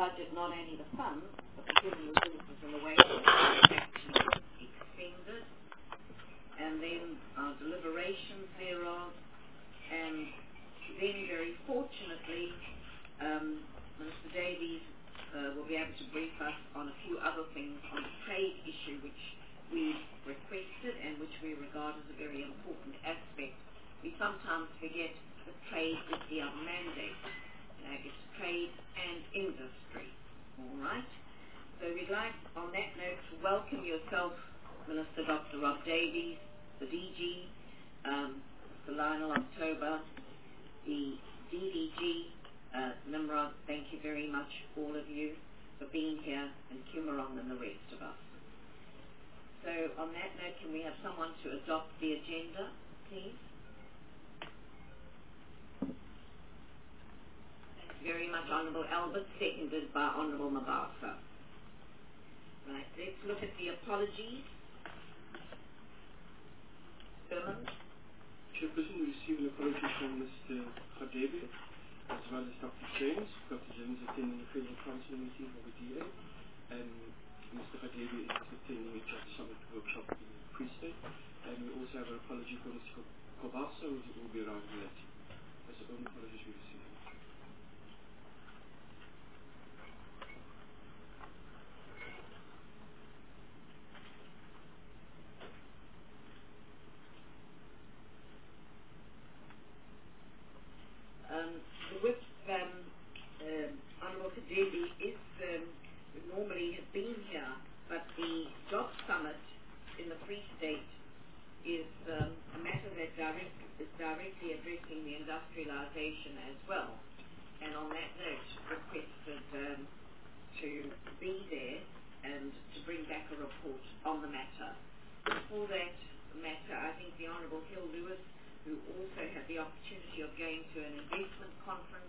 budget not only the funds, but the human resources and the way that it's actually expended, and then our deliberations thereof, and then very fortunately, Minister Davies will be able to brief us on a few other things on the trade issue which we requested and which we regard as a very important aspect. We sometimes forget that trade is the other mandate. It's trade and industry. All right? So we'd like, on that note, to welcome yourself, Minister Dr. Rob Davies, the DG, Mr. Lionel October, the DDG, Nimrod. Thank you very much, all of you, for being here, and Kumarong and the rest of us. So on that note, can we have someone to adopt the agenda, please? Thank you very much, Honourable Albert, seconded by Honourable Mabasa. Right, let's look at the apologies. Chairman. Chairperson, we received an apology from Mr. Radebe, as well as Dr. James. Dr. James is attending the Federal Council meeting of the DA, and Mr. Radebe is attending a job summit workshop in Free State. And we also have an apology from Mr. Kobasa, who will be arriving late. That's the only apologies we received. With Honourable Kadebe normally has been here, but the job summit in the Free State is a matter that is directly addressing the industrialisation as well. And on that note, requested to be there and to bring back a report on the matter. For that matter, I think the Honourable Hill Lewis, who also had the opportunity of going to an investment conference,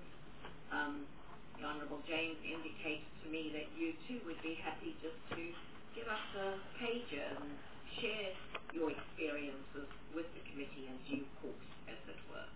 the Honourable James indicated to me that you too would be happy just to give us a pager and share your experiences with the committee in due course, as it were.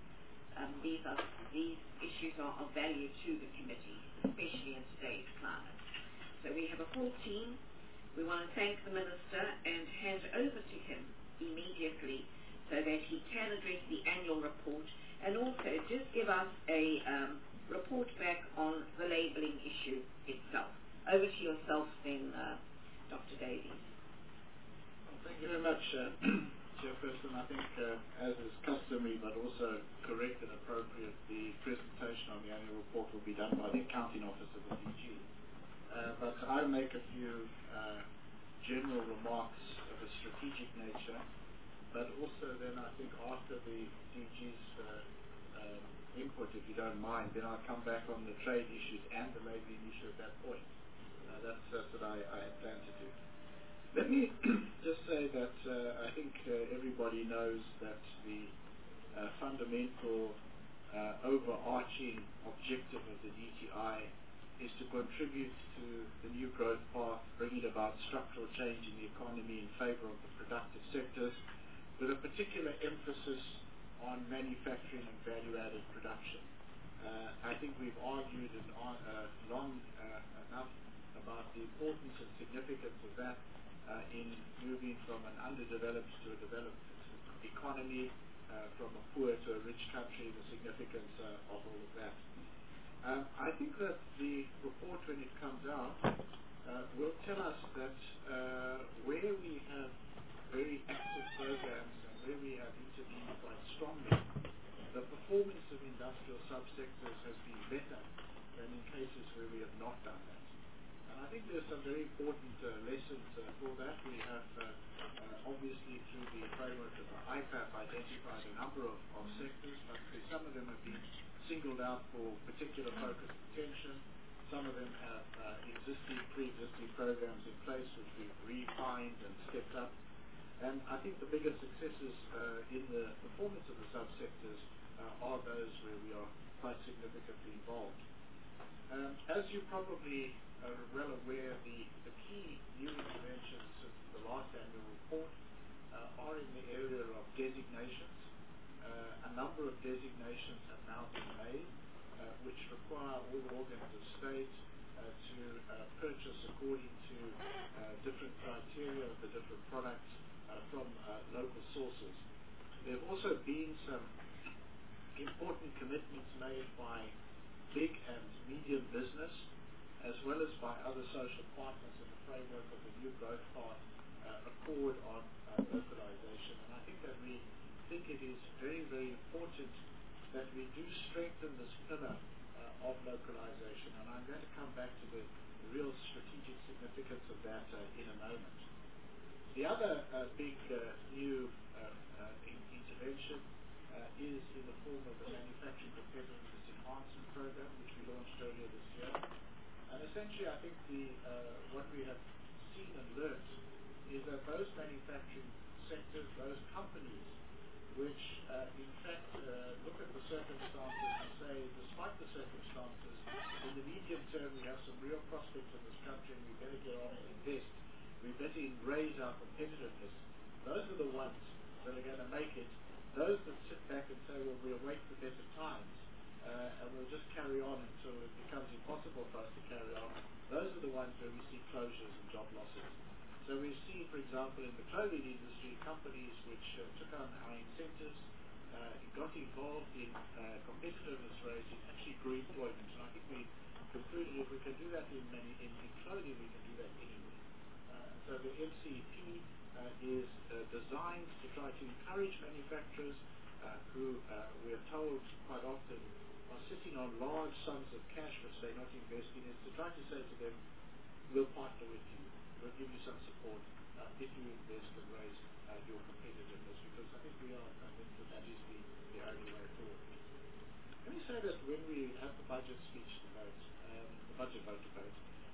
These issues are of value to the committee, especially in today's climate. So we have a full team. We want to thank the Minister and hand over to him immediately so that he can address the annual report and also just give us a report back on the labelling issue itself. Over to yourself then, Dr. Davies. Well, thank you very much, Chairperson. I think, as is customary but also correct and appropriate, the presentation on the annual report will be done by the accounting office of the DG. But I'll make a few general remarks of a strategic nature, but also then I think after the DG's input, if you don't mind, then I'll come back on the trade issues and the labelling issue at that point. That's what I had planned to do. Let me just say that I think everybody knows that the fundamental overarching objective of the DTI is to contribute to the new growth path, bringing about structural change in the economy in favor of the productive sectors, with a particular emphasis on manufacturing and value-added production. I think we've argued long enough about the importance and significance of that in moving from an underdeveloped to a developed economy, from a poor to a rich country, the significance of all of that. I think that the report, when it comes out, will tell us that where we have very active programs and where we have intervened quite strongly, the performance of industrial subsectors has been better than in cases where we have not done that. And I think there's some very important lessons for that. We have obviously through the framework of the IPAP identified a number of sectors, but some of them have been singled out for particular focus and attention. Some of them have pre-existing programs in place which we've refined and stepped up. And I think the biggest successes in the performance of the subsectors are those where we are quite significantly involved. As you probably are well aware, the key new interventions since the last annual report are in the area of designations. A number of designations have now been made which require all organs of state to purchase according to different criteria of the different products from local sources. There have also been some important commitments made by big and medium business, as well as by other social partners in the framework of the New Growth Path Accord on localization. And I think that we think it is very, very important that we do strengthen this pillar of localization. And I'm going to come back to the real strategic significance of that in a moment. The other big new intervention is in the form of the Manufacturing Competitiveness Enhancement Program, which we launched earlier this year. And essentially, I think what we have seen and learned is that those manufacturing sectors, those companies, which in fact look at the circumstances and say, despite the circumstances, in the medium term we have some real prospects in this country and we better get on and invest. We better raise our competitiveness. Those are the ones that are going to make it. Those that sit back and say, well, we'll wait for better times and we'll just carry on until it becomes impossible for us to carry on, those are the ones where we see closures and job losses. So we see, for example, in the clothing industry, companies which took on high incentives, got involved in competitiveness raising, actually grew employment. And I think we concluded if we can do that in clothing, we can do that anywhere. So the MCEP is designed to try to encourage manufacturers who we are told quite often are sitting on large sums of cash which they're not investing in, to try to say to them, we'll partner with you, we'll give you some support if you invest and raise your competitiveness, because I think we are convinced that is the only way forward. Let me say that when we had the budget speech debate, the budget vote debate,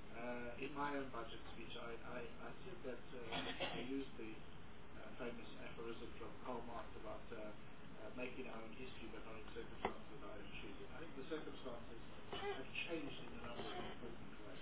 in my own budget speech, I said that I used the famous aphorism from Karl Marx about making our own history, but not in circumstances of our own choosing. I think the circumstances have changed in a number of important ways.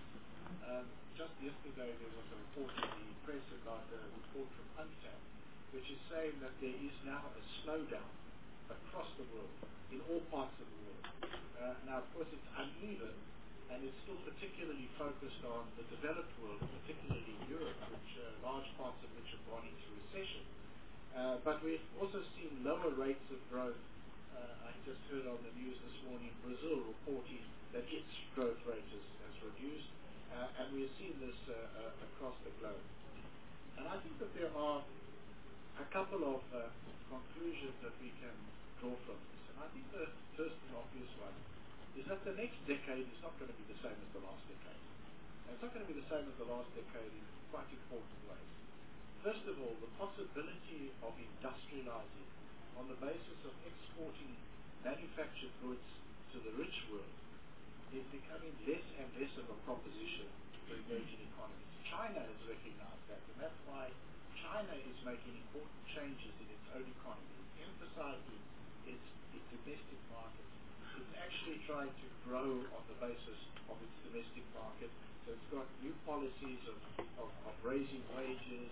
Just yesterday, there was a report in the press about a report from UNCTAD, which is saying that there is now a slowdown across the world, in all parts of the world. Now, of course, it's uneven, and it's still particularly focused on the developed world, particularly Europe, which large parts of which have gone into recession. But we've also seen lower rates of growth. I just heard on the news this morning, Brazil reporting that its growth rate has reduced, and we've seen this across the globe. And I think that there are a couple of conclusions that we can draw from this. And I think the first and obvious one is that the next decade is not going to be the same as the last decade. And it's not going to be the same as the last decade in quite important ways. First of all, the possibility of industrializing on the basis of exporting manufactured goods to the rich world is becoming less and less of a proposition for emerging economies. China has recognized that, and that's why China is making important changes in its own economy. It's emphasizing its domestic market. It's actually trying to grow on the basis of its domestic market. So it's got new policies of raising wages,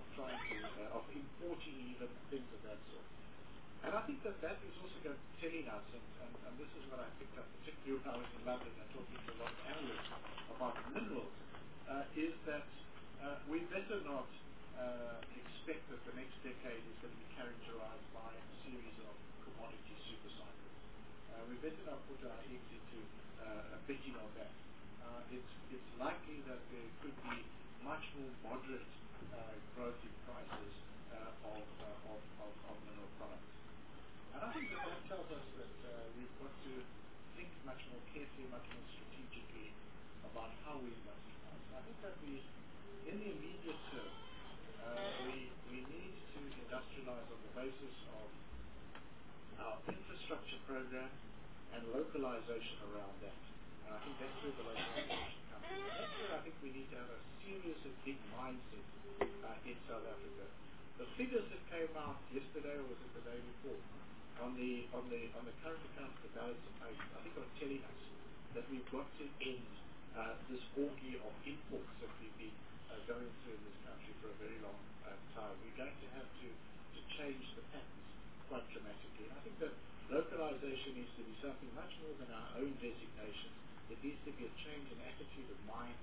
of importing even, things of that sort. And I think that is also telling us, and this is what I picked up particularly when I was in London and talking to a lot of analysts about minerals, is that we better not expect that the next decade is going to be characterized by a series of commodity super cycles. We better not put our eggs into betting on that. It's likely that there could be much more moderate growth in prices of mineral products. And I think that tells us that we've got to think much more carefully, much more strategically about how we industrialize. I think that in the immediate term, we need to industrialize on the basis of our infrastructure program and localization around that. And I think that's where the localization comes in. That's where I think we need to have a serious and big mindset in South Africa. The figures that came out yesterday, or was it the day before, on the current account of the balance of payments, I think are telling us that we've got to end this orgy of imports that we've been going through in this country for a very long time. We're going to have to change the patterns quite dramatically. And I think that localization needs to be something much more than our own designations. It needs to be a change in attitude of mind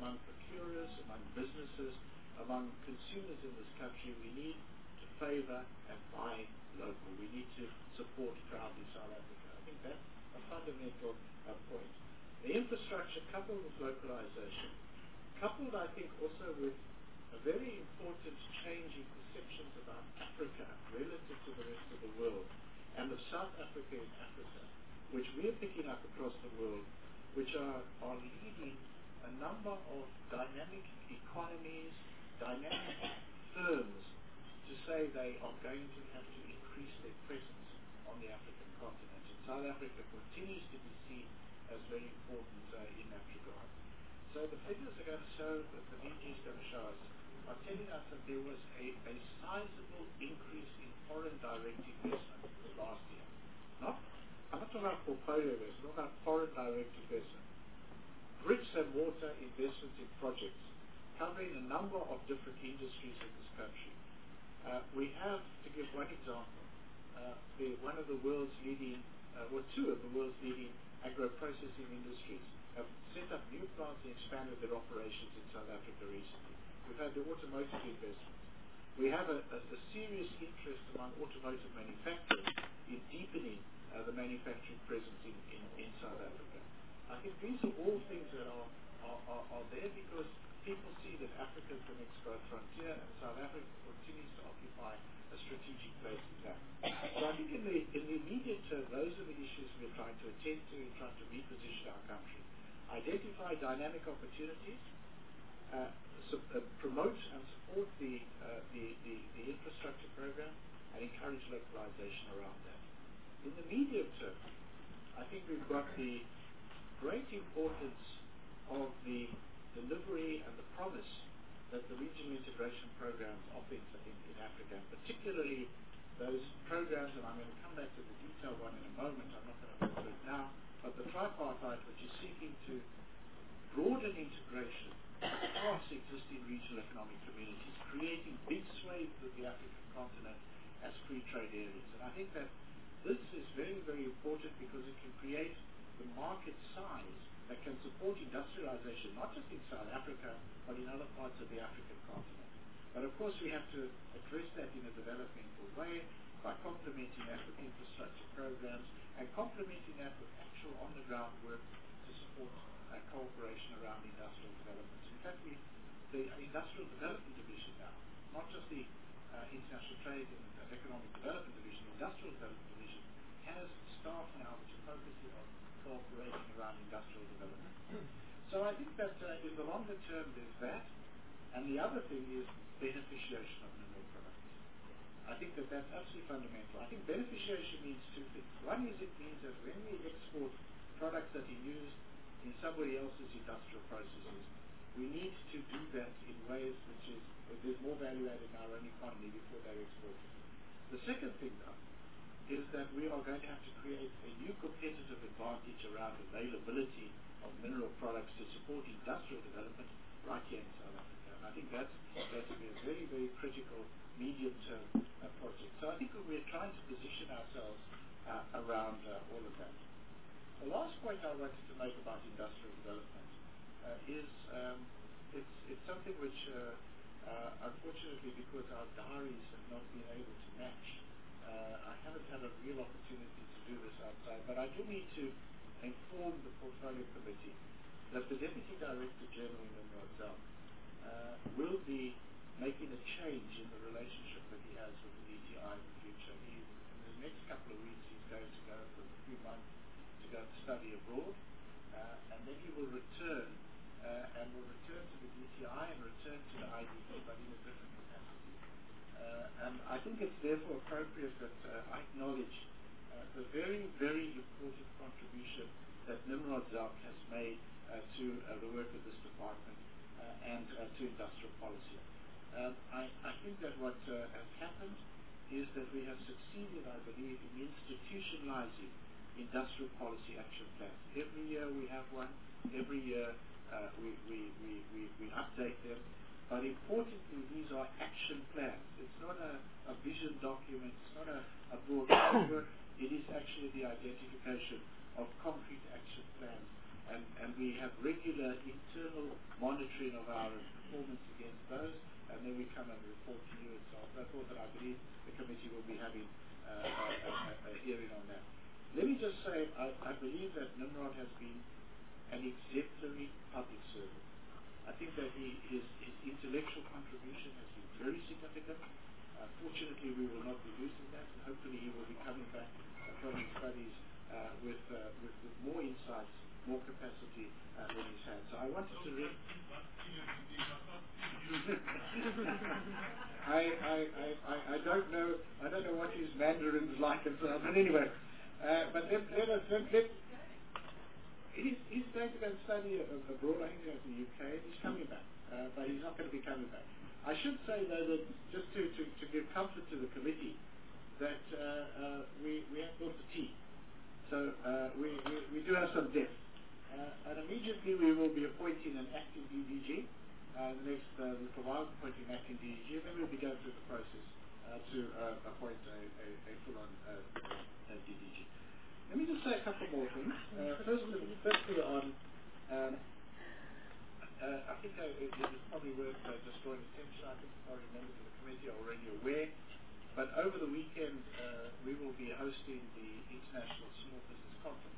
among procurers, among businesses, among consumers in this country, we need to favor and buy local. We need to support proudly South Africa. I think that's a fundamental point. The infrastructure coupled with localization, coupled I think also with a very important change in perceptions about Africa relative to the rest of the world, and of South Africa in Africa, which we're picking up across the world, which are leading a number of dynamic economies, dynamic firms to say they are going to have to increase their presence on the African continent. And South Africa continues to be seen as very important in that regard. So the figures are going to show, that the DG is going to show us, are telling us that there was a sizable increase in foreign direct investment last year. I'm not talking about portfolio investment, I'm talking about foreign direct investment. Bricks and mortar investments in projects covering a number of different industries in this country. We have, to give one example, one of the world's leading, or two of the world's leading agro-processing industries have set up new plants and expanded their operations in South Africa recently. We've had the automotive investment. We have a serious interest among automotive manufacturers in deepening the manufacturing presence in South Africa. I think these are all things that are there because people see that Africa is the next growth frontier and South Africa continues to occupy a strategic place in that. So I think in the immediate term, those are the issues we're trying to attend to in trying to reposition our country. Identify dynamic opportunities, promote and support the infrastructure program, and encourage localization around that. In the medium term, I think we've got the great importance of the delivery and the promise that the regional integration programs offer in Africa, and particularly those programs, and I'm going to come back to the detailed one in a moment, I'm not going to go through it now, but the tripartite, which is seeking to broaden integration across existing regional economic communities, creating big swathes of the African continent as free trade areas. And I think that this is very, very important because it can create the market size that can support industrialization, not just in South Africa, but in other parts of the African continent. But of course we have to address that in a developmental way by complementing that with infrastructure programs and complementing that with actual on-the-ground work to support cooperation around industrial development. In fact, the Industrial Development Division now, not just the International Trade and Economic Development Division, the Industrial Development Division has staff now which are focusing on cooperating around industrial development. So I think that in the longer term there's that, and the other thing is beneficiation of mineral products. I think that that's absolutely fundamental. I think beneficiation means two things. One is it means that when we export products that are used in somebody else's industrial processes, we need to do that in ways which is, there's more value added in our own economy before they're exported. The second thing, though, is that we are going to have to create a new competitive advantage around availability of mineral products to support industrial development right here in South Africa. And I think that's going to be a very, very critical medium-term project. So I think we're trying to position ourselves around all of that. The last point I wanted to make about industrial development is it's something which, unfortunately, because our diaries have not been able to match, I haven't had a real opportunity to do this outside, but I do need to inform the Portfolio Committee that the Deputy Director General in Nimrod Zout will be making a change in the relationship that he has with the DTI in the future. In the next couple of weeks, he's going to go for a few months to go and study abroad, and then he will return to the DTI and return to the IDP, but in a different capacity. And I think it's therefore appropriate that I acknowledge the very, very important contribution that Nimrod Zout has made to the work of this department and to industrial policy. I think that what has happened is that we have succeeded, I believe, in institutionalizing industrial policy action plans. Every year we have one. Every year we update them. But importantly, these are action plans. It's not a vision document. It's not a broad framework. It is actually the identification of concrete action plans and we have regular internal monitoring of our performance against those, and then we come and report to you and so on. So forth, and I believe the committee will be having a hearing on that. Let me just say, I believe that Nimrod has been an exemplary public servant. I think that his intellectual contribution has been very significant. Fortunately, we will not be losing that, and hopefully he will be coming back from his studies with more insights, more capacity than he's had. So I wanted to I don't know what his Mandarin's like and so on, but anyway, but he's going to go and study abroad. I think he's going to the UK. He's coming back, but he's not going to be coming back. I should say, though, that just to give comfort to the committee, that we have built a team. So we do have some depth. And immediately we will be appointing an acting DDG. The next little while, appointing an acting DDG, and then we'll be going through the process to appoint a full-on DDG. Let me just say a couple more things. Firstly on, I think it is probably worth just drawing attention. I think probably members of the committee are already aware, but over the weekend we will be hosting the International Small Business Conference,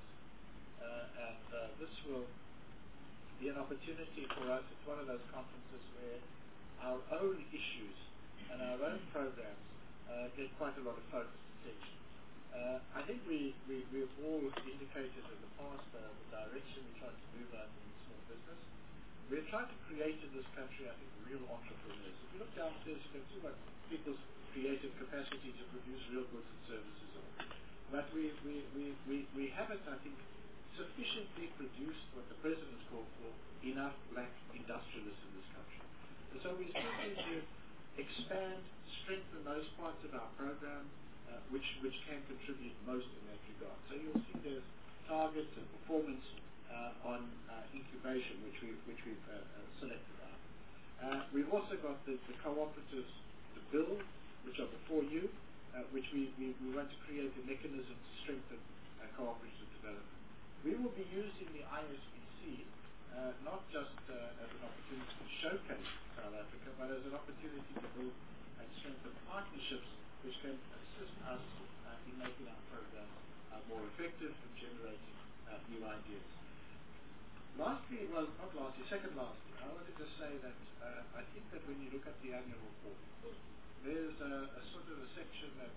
and this will be an opportunity for us. It's one of those conferences where our own issues and our own programs get quite a lot of focused attention. I think we've all indicated in the past the direction we try to move out in small business. We're trying to create in this country, I think, real entrepreneurs. If you look downstairs, you can see what people's creative capacity to produce real goods and services are. But we haven't, I think, sufficiently produced what the President has called for enough black industrialists in this country. And so we still need to expand, strengthen those parts of our program which can contribute most in that regard. So you'll see there's targets and performance on incubation, which we've selected out. We've also got the cooperatives, the bill, which are before you, which we want to create a mechanism to strengthen cooperative development. We will be using the ISBC not just as an opportunity to showcase South Africa, but as an opportunity to build and strengthen partnerships which can assist us in making our program more effective and generating new ideas. Lastly, well, not lastly, second lastly, I wanted to say that I think that when you look at the annual report, there's a sort of a section that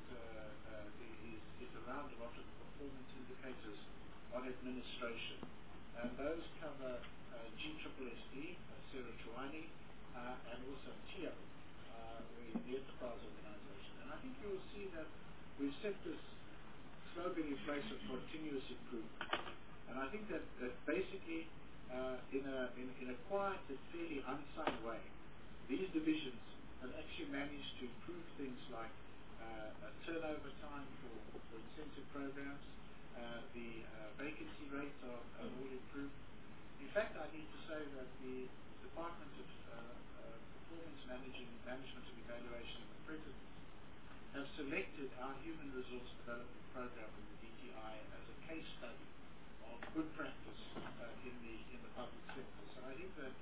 is around a lot of performance indicators on administration, and those cover GSSD, Sarah Chouani, and also TIO, the enterprise organization. And I think you will see that we've set this slogan in place of continuous improvement. And I think that basically, in a quiet and fairly unsung way, these divisions have actually managed to improve things like turnover time for incentive programs. The vacancy rates are all improved. In fact, I need to say that the Department of Performance Management and Evaluation and the President have selected our Human Resource Development Program in the DTI as a case study of good practice in the public sector. So I think that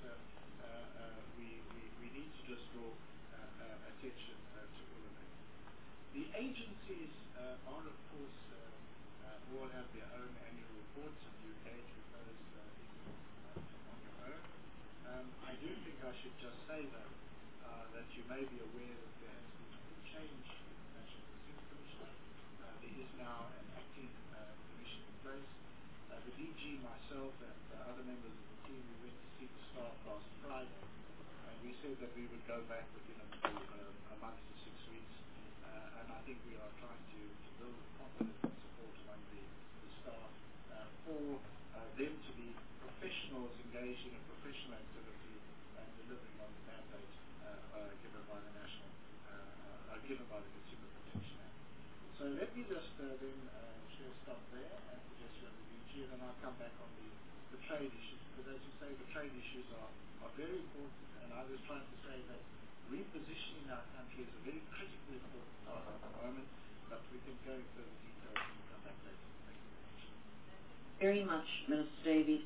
we need to just draw attention to all of that. The agencies are, of course, all have their own annual reports, and you engage with those on your own. I do think I should just say, though, that you may be aware that there has been a change in the National Defence Commissioner. There is now an acting commission in place. The DG, myself, and other members of the team, we went to see the staff last Friday, and we said that we would go back within a month to 6 weeks, and I think we are trying to build confidence and support among the staff for them to be professionals engaged in a professional activity and delivering on the mandate given by the Consumer Protection Act. So let me just then stop there and suggest you have the DG, and then I'll come back on the trade issues, because as you say, the trade issues are very important, and I was trying to say that repositioning our country is a very critically important part at the moment, but we can go into further details and come back later. Thank you very much. Very much, Minister Davies.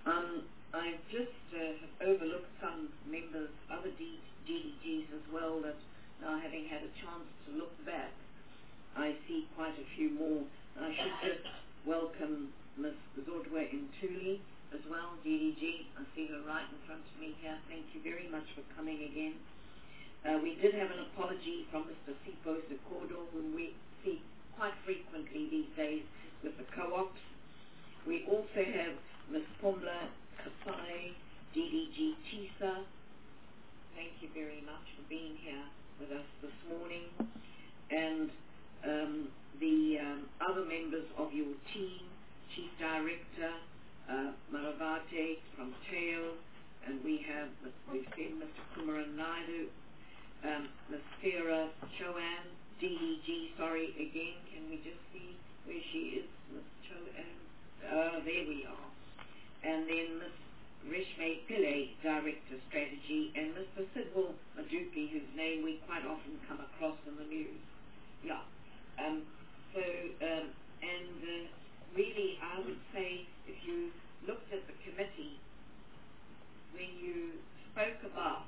I've just overlooked some members, other DDGs as well, that now having had a chance to look back, I see quite a few more. I should just welcome Ms. Zodwa Intuli as well, DDG. I see her right in front of me here. Thank you very much for coming again. We did have an apology from Mr. Sipho Sekodo, whom we see quite frequently these days with the co-ops. We also have Ms. Pumla Kasai, DDG TISA. Thank you very much for being here with us this morning. And the other members of your team, Chief Director Maravate from TAO, and we've seen Mr. Kumaran Naidu, Ms. Sarah Choan, DDG, sorry again, can we just see where she is, Ms. Choan? There we are. And then Ms. Reshme Pillay, Director Strategy, and Mr. Sidwell Madupi, whose name we quite often come across in the news. Yeah. Really, I would say, if you looked at the committee, when you spoke about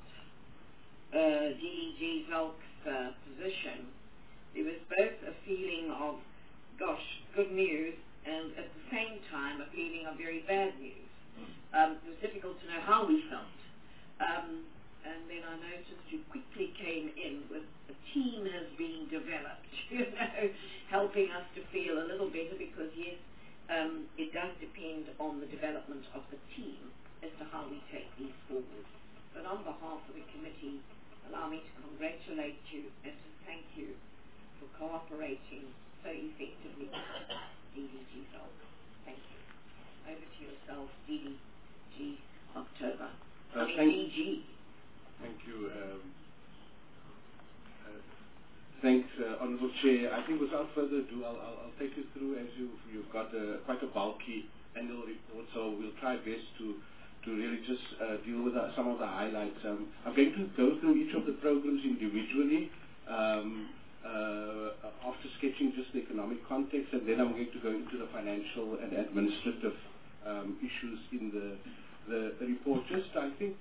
DDG Zalk's position, there was both a feeling of, gosh, good news, and at the same time a feeling of very bad news. It was difficult to know how we felt. And then I noticed you quickly came in with a team has been developed, helping us to feel a little better, because yes, it does depend on the development of the team as to how we take these forward. But on behalf of the committee, allow me to congratulate you and to thank you for cooperating so effectively with DDG Zalk. Thank you. Over to yourself, DDG October. DG. Thank you. Thanks, Honourable Chair. I think without further ado, I'll take you through, as you've got quite a bulky annual report, so we'll try best to really just deal with some of the highlights. I'm going to go through each of the programs individually, after sketching just the economic context, and then I'm going to go into the financial and administrative issues in the report. I think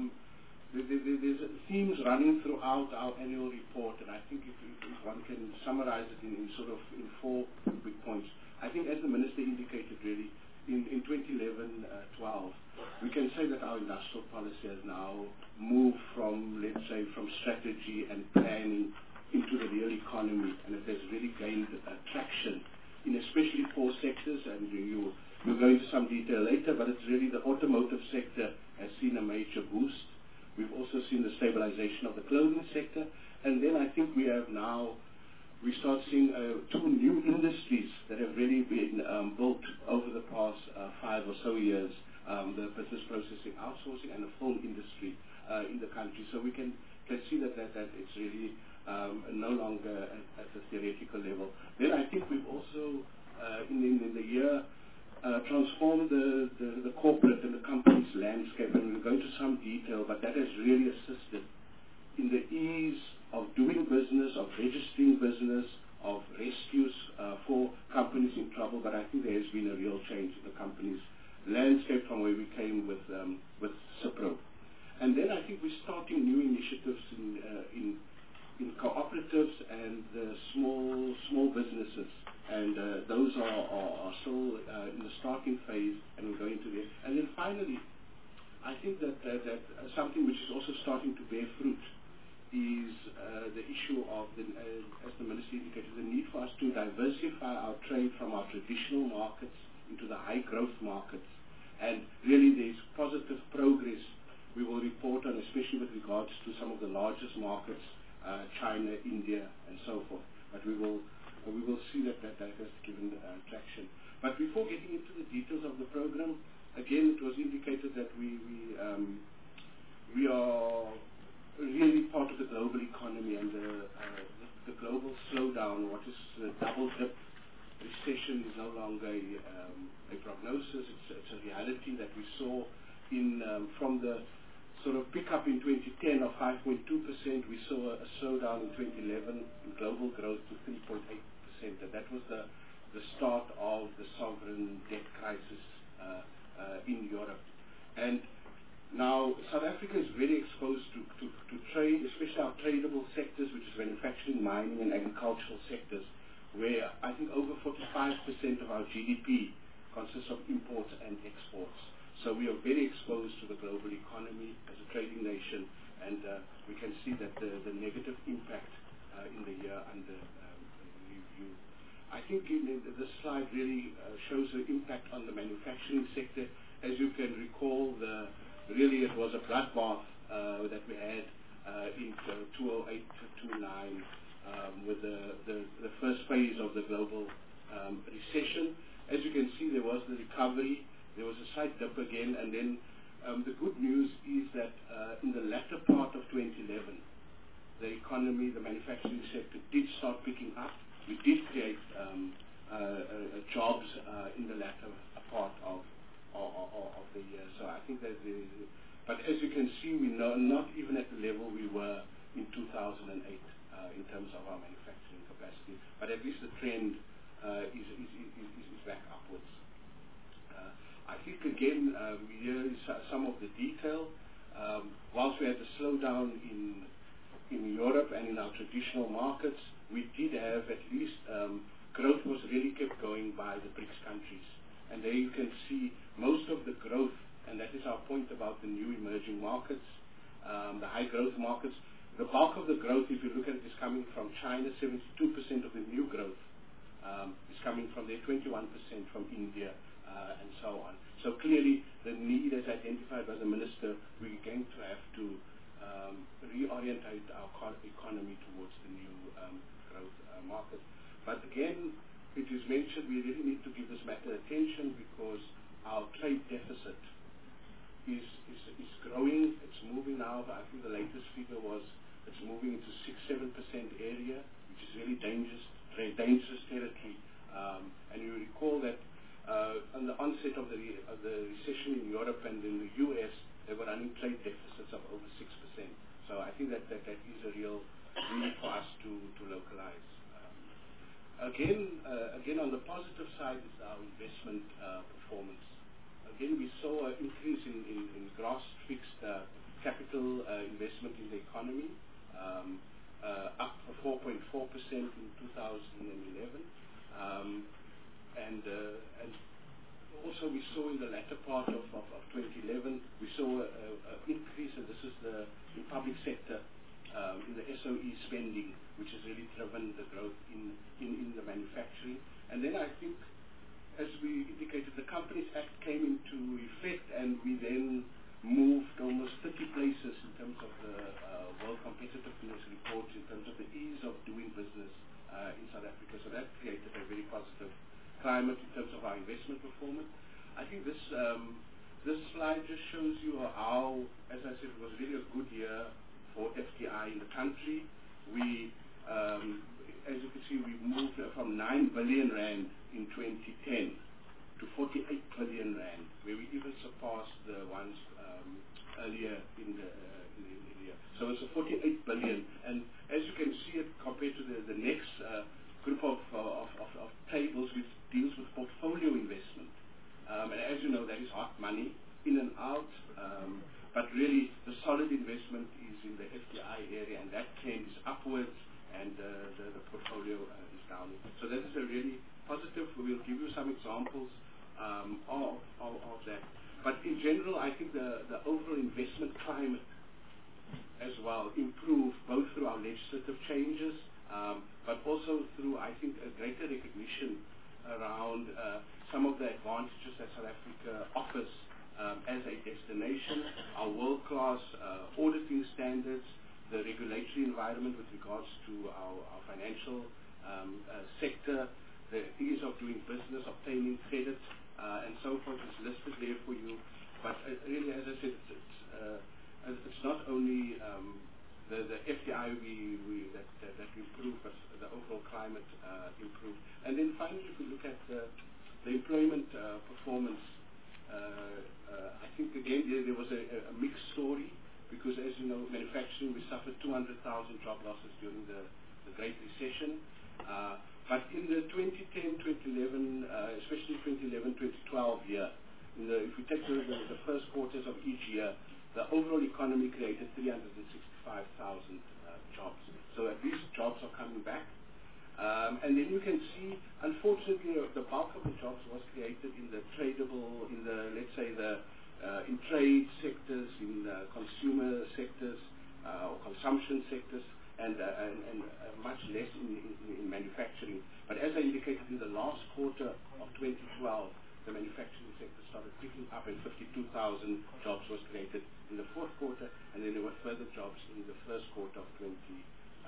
there's themes running throughout our annual report, and I think if one can summarize it in 4 big points. I think, as the Minister indicated, really, in 2011-12, we can say that our industrial policy has now moved from, let's say, from strategy and planning into the real economy, and it has really gained traction in especially 4 sectors, and we'll go into some detail later, but it's really the automotive sector has seen a major boost. We've also seen the stabilization of the clothing sector, and then I think we start seeing 2 new industries that have really been built over the past 5 or so years, the business processing outsourcing and the film industry in the country. So we can see that it's really no longer at the theoretical level. Then I think we've also, in the year, transformed the corporate and the company's landscape, and we'll go into some detail, but that has really assisted in the ease of doing business, of registering business, of rescues for companies in trouble. But I think there has been a real change in the company's landscape from where we came with CIPRO. And then I think we're starting new initiatives in cooperatives and small businesses, and those are still in the starting phase, and we'll go into there. And then finally, I think that something which is also starting to bear fruit is the issue of, as the Minister indicated, the need for us to diversify our trade from our traditional markets into the high growth markets. And really there's positive progress we will report on, especially with regards to some of the largest markets, China, India, and so forth. But we will see that has given traction. But before getting into the details of the program, again, it was indicated that we are really part of the global economy, and the global slowdown, what is the double dip recession, is no longer a prognosis. It's a reality that we saw from the sort of pickup in 2010 of 5.2%, we saw a slowdown in 2011 in global growth to 3.8%, and that was the start of the sovereign debt crisis in Europe. And now South Africa is very exposed to trade, especially our tradable sectors, which is manufacturing, mining, and agricultural sectors, where I think over 45% of our GDP consists of imports and exports. So we are very exposed to the global economy as a trading nation, and we can see that the negative impact in the year under review. I think this slide really shows the impact on the manufacturing sector. As you can recall, really it was a bloodbath that we had in 2008 to 2009 with the first phase of the global recession. As you can see, there was the recovery. There was a slight dip again, and then the good news is that in the latter part of 2011, the economy, the manufacturing sector did start picking up. We did create jobs in the latter part of the year. So I think that but as you can see, we are not even at the level we were in 2008 in terms of our manufacturing capacity. But at least the trend is back upwards. I think again, here is some of the detail. Whilst we had a slowdown in Europe and in our traditional markets, we did have at least growth was really kept going by the BRICS countries. And there you can see most of the growth, and that is our point about the new emerging markets, the high growth markets. The bulk of the growth, if you look at it, is coming from China. 72% of the new growth is coming from there, 21% from India, and so on. So clearly, the need as identified by the Minister, we're going to have to reorientate our economy towards the new growth market. But again, it is mentioned we really need to give this matter attention because our trade deficit is growing. It's moving now. I think the latest figure was it's moving into 6-7% area, which is really dangerous territory. And you recall that on the onset of the recession in Europe and in the US, they were running trade deficits of over 6%. So I think that is a real need for us to localize. Again, on the positive side is our investment performance. Again, we saw an increase in gross fixed capital investment in the economy, up 4.4% in 2011. And also we saw in the latter part of 2011, we saw an increase, and this is in public sector, in the SOE spending, which has really driven the growth in the manufacturing. And then I think, as we indicated, the Companies Act came into effect, and we then moved almost 30 places in terms of the World Competitiveness Report, in terms of the ease of doing business in South Africa. So that created a very positive climate in terms of our investment performance. I think this slide just shows you how, as I said, it was really a good year for FDI in the country. We, as you can see, we moved from 9 billion rand in 2010 to 48 billion rand, where we even surpassed the ones earlier in the year. So it's a 48 billion, and as you can see it compared to the next group of tables, which deals with portfolio investment. And as you know, that is hot money, in and out, but really the solid investment is in the FDI area, and that trend is upwards, and the portfolio is down. So that is a really positive. We'll give you some examples of that. But in general, I think the overall investment climate as well improved, both through our legislative changes, but also through, I think, a greater recognition around some of the advantages that South Africa offers as a destination, our world-class auditing standards, the regulatory environment with regards to our financial sector, the ease of doing business, obtaining credit, and so forth is listed there for you. But really, as I said, it's not only the FDI that improved, but the overall climate improved. And then finally, if we look at the employment performance, I think again there was a mixed story, because as you know, manufacturing, we suffered 200,000 job losses during the Great Recession. But in the 2010-2011, especially 2011-2012 year, in if we take the first quarters of each year, the overall economy created 365,000 jobs. So at least jobs are coming back. And then you can see, unfortunately, the bulk of the jobs was created in the tradable, in the, let's say, in trade sectors, in consumer sectors, or consumption sectors, and much less in manufacturing. But as I indicated, in the last quarter of 2012, the manufacturing sector started picking up, and 52,000 jobs was created in the fourth quarter, and then there were further jobs in the first quarter of 2012.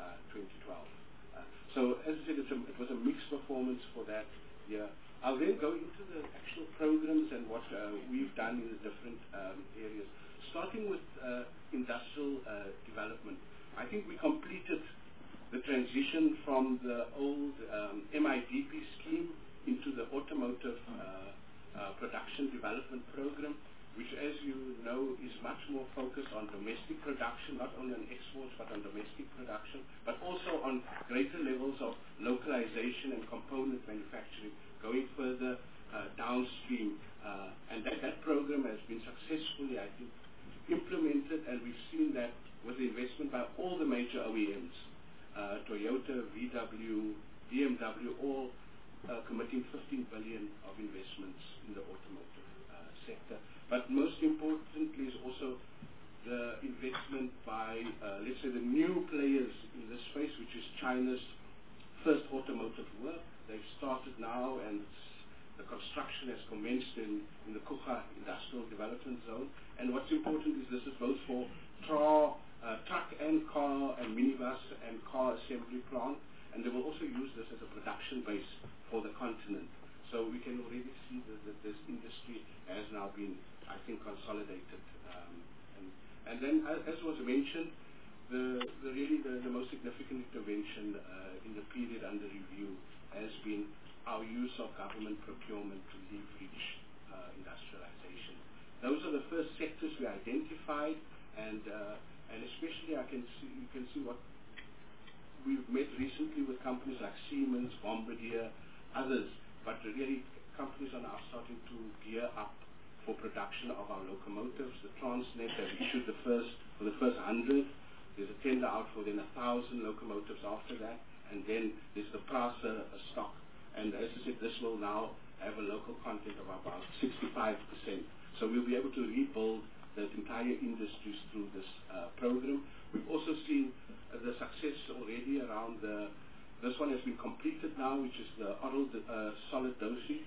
So as I said, it was a mixed performance for that year. I'll then go into the actual programs and what we've done in the different areas. Starting with industrial development. I think we completed the transition from the old MIDP scheme into the automotive production development program, which, as you know, is much more focused on domestic production, not only on exports, but on domestic production, but also on greater levels of localization and component manufacturing, going further downstream. And that program has been successfully, I think, implemented, and we've seen that with the investment by all the major OEMs, Toyota, VW, BMW, all committing 15 billion of investments in the automotive sector. But most importantly is also the investment by, let's say, the new players in this space, which is China's first automotive work. They've started now, and the construction has commenced in the Kucha Industrial Development Zone. And what's important is this is both for truck and car and minibus and car assembly plant, and they will also use this as a production base for the continent. So we can already see that this industry has now been, I think, consolidated. And then, as was mentioned, the most significant intervention in the period under review has been our use of government procurement to leverage industrialization. Those are the first sectors we identified, and especially you can see what we've met recently with companies like Siemens, Bombardier, others. But really, companies are now starting to gear up for production of our locomotives. The Transnet has issued for the first 100. There's a tender out for then 1,000 locomotives after that, and then there's the Prasa stock. And as I said, this will now have a local content of about 65%. So we'll be able to rebuild the entire industries through this program. We've also seen the success already around this one has been completed now, which is the oral solid dosage.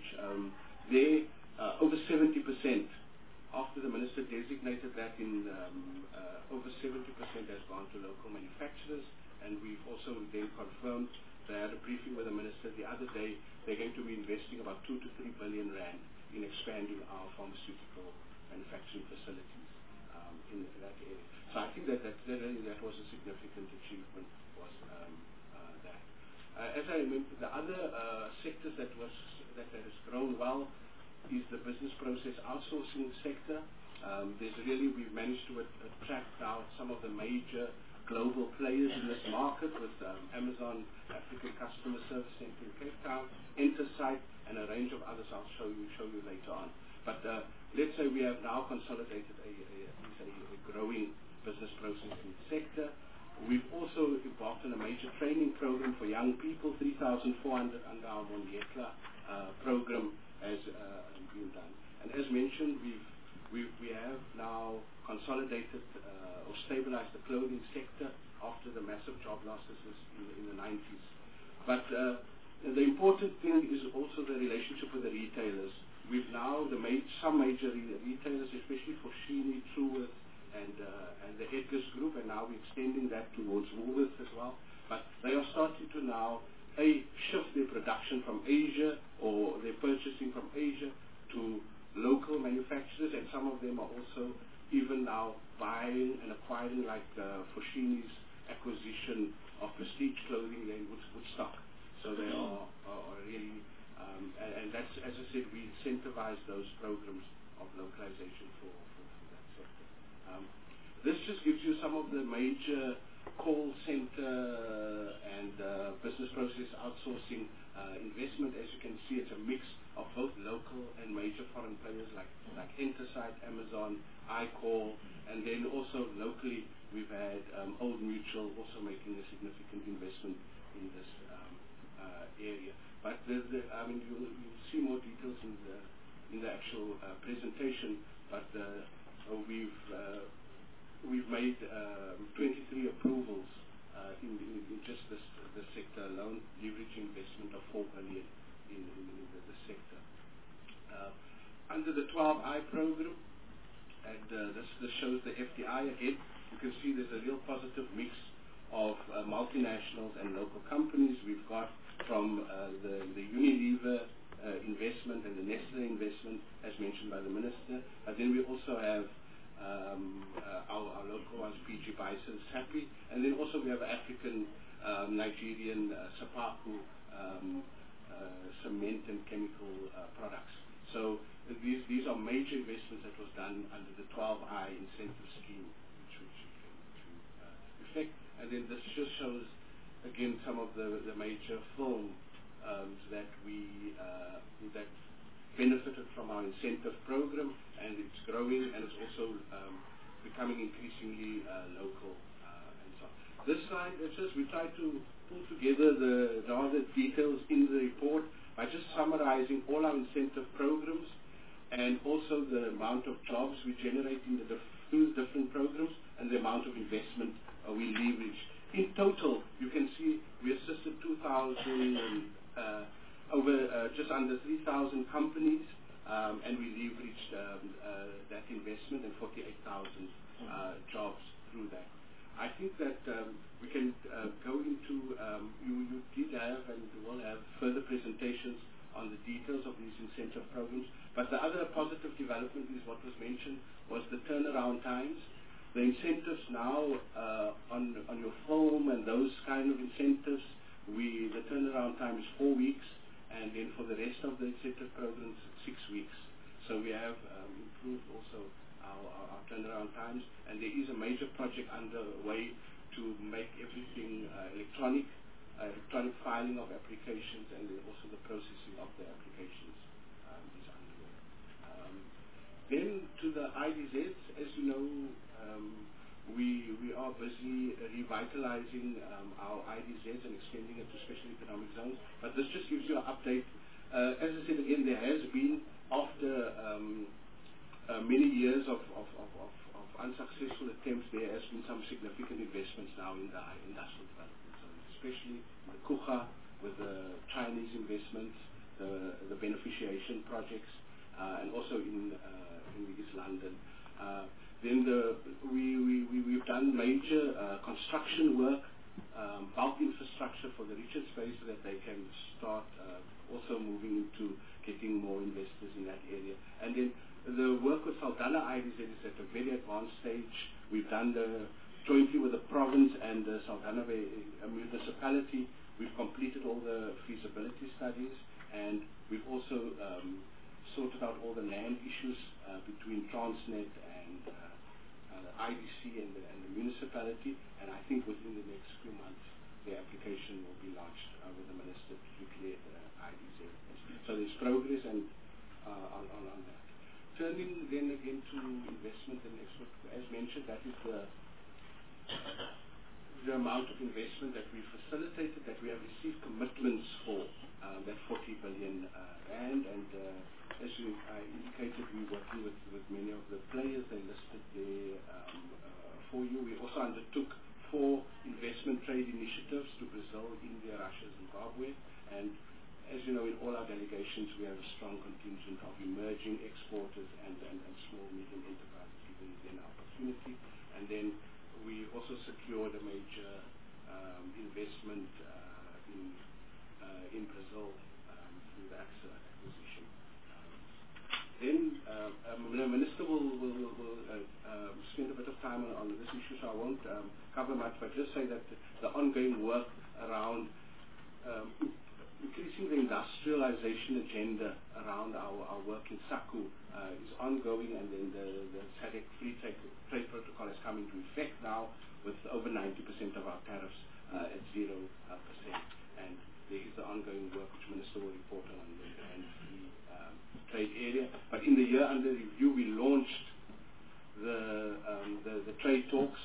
Over 70%, after the minister designated that in, over 70% has gone to local manufacturers, and we've also then confirmed, they had a briefing with the minister the other day, they're going to be investing about 2 to 3 billion rand in expanding our pharmaceutical manufacturing facilities in that area. So I think that was a significant achievement, was that. As I remember, the other sectors that has grown well is the business process outsourcing sector. We've managed to attract now some of the major global players in this market with Amazon African Customer Service Center in Cape Town, Intersite, and a range of others I'll show you later on. But let's say we have now consolidated a growing business processing sector. We've also embarked on a major training program for young people, 3,400 under our Monyetla program has been done. And as mentioned, we have now consolidated or stabilized the clothing sector after the massive job losses in the 90s. But the important thing is also the relationship with the retailers. We've now some major retailers, especially for Sheeny, Truworths, and the Edgars Group, and now we're extending that towards Woolworths as well. But they are starting to now shift their production from Asia, or their purchasing from Asia, to local manufacturers, and some of them are also even now buying and acquiring, like for Sheeny's acquisition of prestige clothing in Woodstock. So they are really, and that's, as I said, we incentivize those programs of localization for that sector. This just gives you some of the major call center and business process outsourcing investment. As you can see, it's a mix of both local and major foreign players like Entersight, Amazon, iCall, and then also locally we've had Old Mutual also making a significant investment in this area. But I mean, you'll see more details in the actual presentation. But we've made 23 approvals in just this sector alone, leveraging investment of 4 billion in the sector. Under the 12I program, and this shows the FDI again. You can see there's a real positive mix of multinationals and local companies. We've got from the Unilever investment and the Nestle investment, as mentioned by the Minister. But then we also have our local ones, PG Bison, Sappi, and then also we have African, Nigerian, Sapaku, cement and chemical products. So these are major investments that was done under the 12I incentive scheme, which came into effect. And then this just shows, again, some of the major firms that that benefited from our incentive program, and it's growing, and it's also becoming increasingly local and so on. This slide, it says we try to pull together the other details in the report by just summarizing all our incentive programs and also the amount of jobs we generate in the different programs and the amount of investment we leverage. In total, you can see we assisted 2,000 just under 3,000 companies, and we leveraged that investment and 48,000 jobs through that. I think that we can go into, you did have and will have further presentations on the details of these incentive programs, but the other positive development is what was mentioned was the turnaround times. The incentives now on your film and those kind of incentives, the turnaround time is 4 weeks, and then for the rest of the incentive programs, 6 weeks. So we have improved also our turnaround times, and there is a major project underway to make everything electronic filing of applications, and then also the processing of the applications is underway. Then to the IDZs, as you know, we are busy revitalizing our IDZs and extending it to special economic zones. But this just gives you an update. As I said again, there has been, after many years of unsuccessful attempts, there has been some significant investments now in the industrial development zones, especially in the Kucha with the Chinese investments, the beneficiation projects, and also in East London. Then we've done major construction work, bulk infrastructure for the Richards Bay so that they can start also moving into getting more investors in that area. And then the work with Saldanha IDZ is at a very advanced stage. We've done jointly with the province and the Saldanha municipality, we've completed all the feasibility studies, and we've also sorted out all the land issues between Transnet and IDC and the municipality, and I think within the next few months the application will be launched with the Minister to declare the IDZ. So there's progress and on that. Turning then again to investment and export, as mentioned, that is the amount of investment that we facilitated, that we have received commitments for, that 40 billion rand, and as I indicated, we're working with many of the players. They listed there for you. We also undertook 4 investment trade initiatives to Brazil, India, Russia, Zimbabwe, and as you know, in all our delegations, we have a strong contingent of emerging exporters and small, medium enterprises giving them opportunity. And then we also secured a major investment in Brazil through the AXA acquisition. Then the Minister will spend a bit of time on this issue, so I won't cover much, but just say that the ongoing work around increasing the industrialization agenda around our work in SACU is ongoing, and then the SADC Free Trade Protocol has come into effect now with over 90% of our tariffs at 0%. And there is the ongoing work which Minister will report on the free trade area. But in the year under review, we launched the trade talks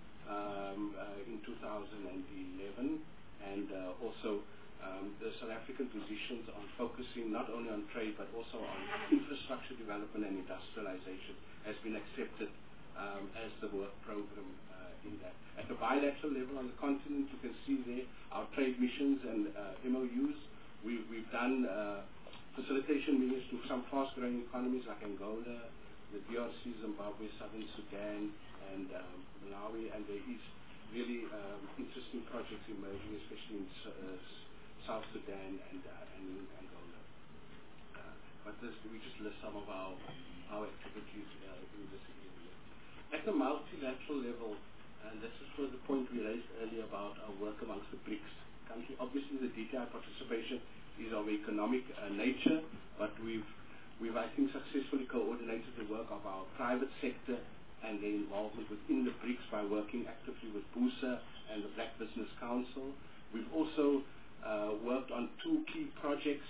in 2011, and also the South African positions on focusing not only on trade but also on infrastructure development and industrialization has been accepted as the work program in that. At the bilateral level on the continent, you can see there our trade missions and MOUs. We've done facilitation meetings to some fast-growing economies like Angola, the DRC, Zimbabwe, Southern Sudan, and Malawi, and there is really interesting projects emerging, especially in South Sudan and in Angola. But we just list some of our activities in this area. At the multilateral level, and this was the point we raised earlier about our work amongst the BRICS countries. Obviously, the DTI participation is of economic nature, but we've I think successfully coordinated the work of our private sector and their involvement within the BRICS by working actively with BUSA and the Black Business Council. We've also worked on two key projects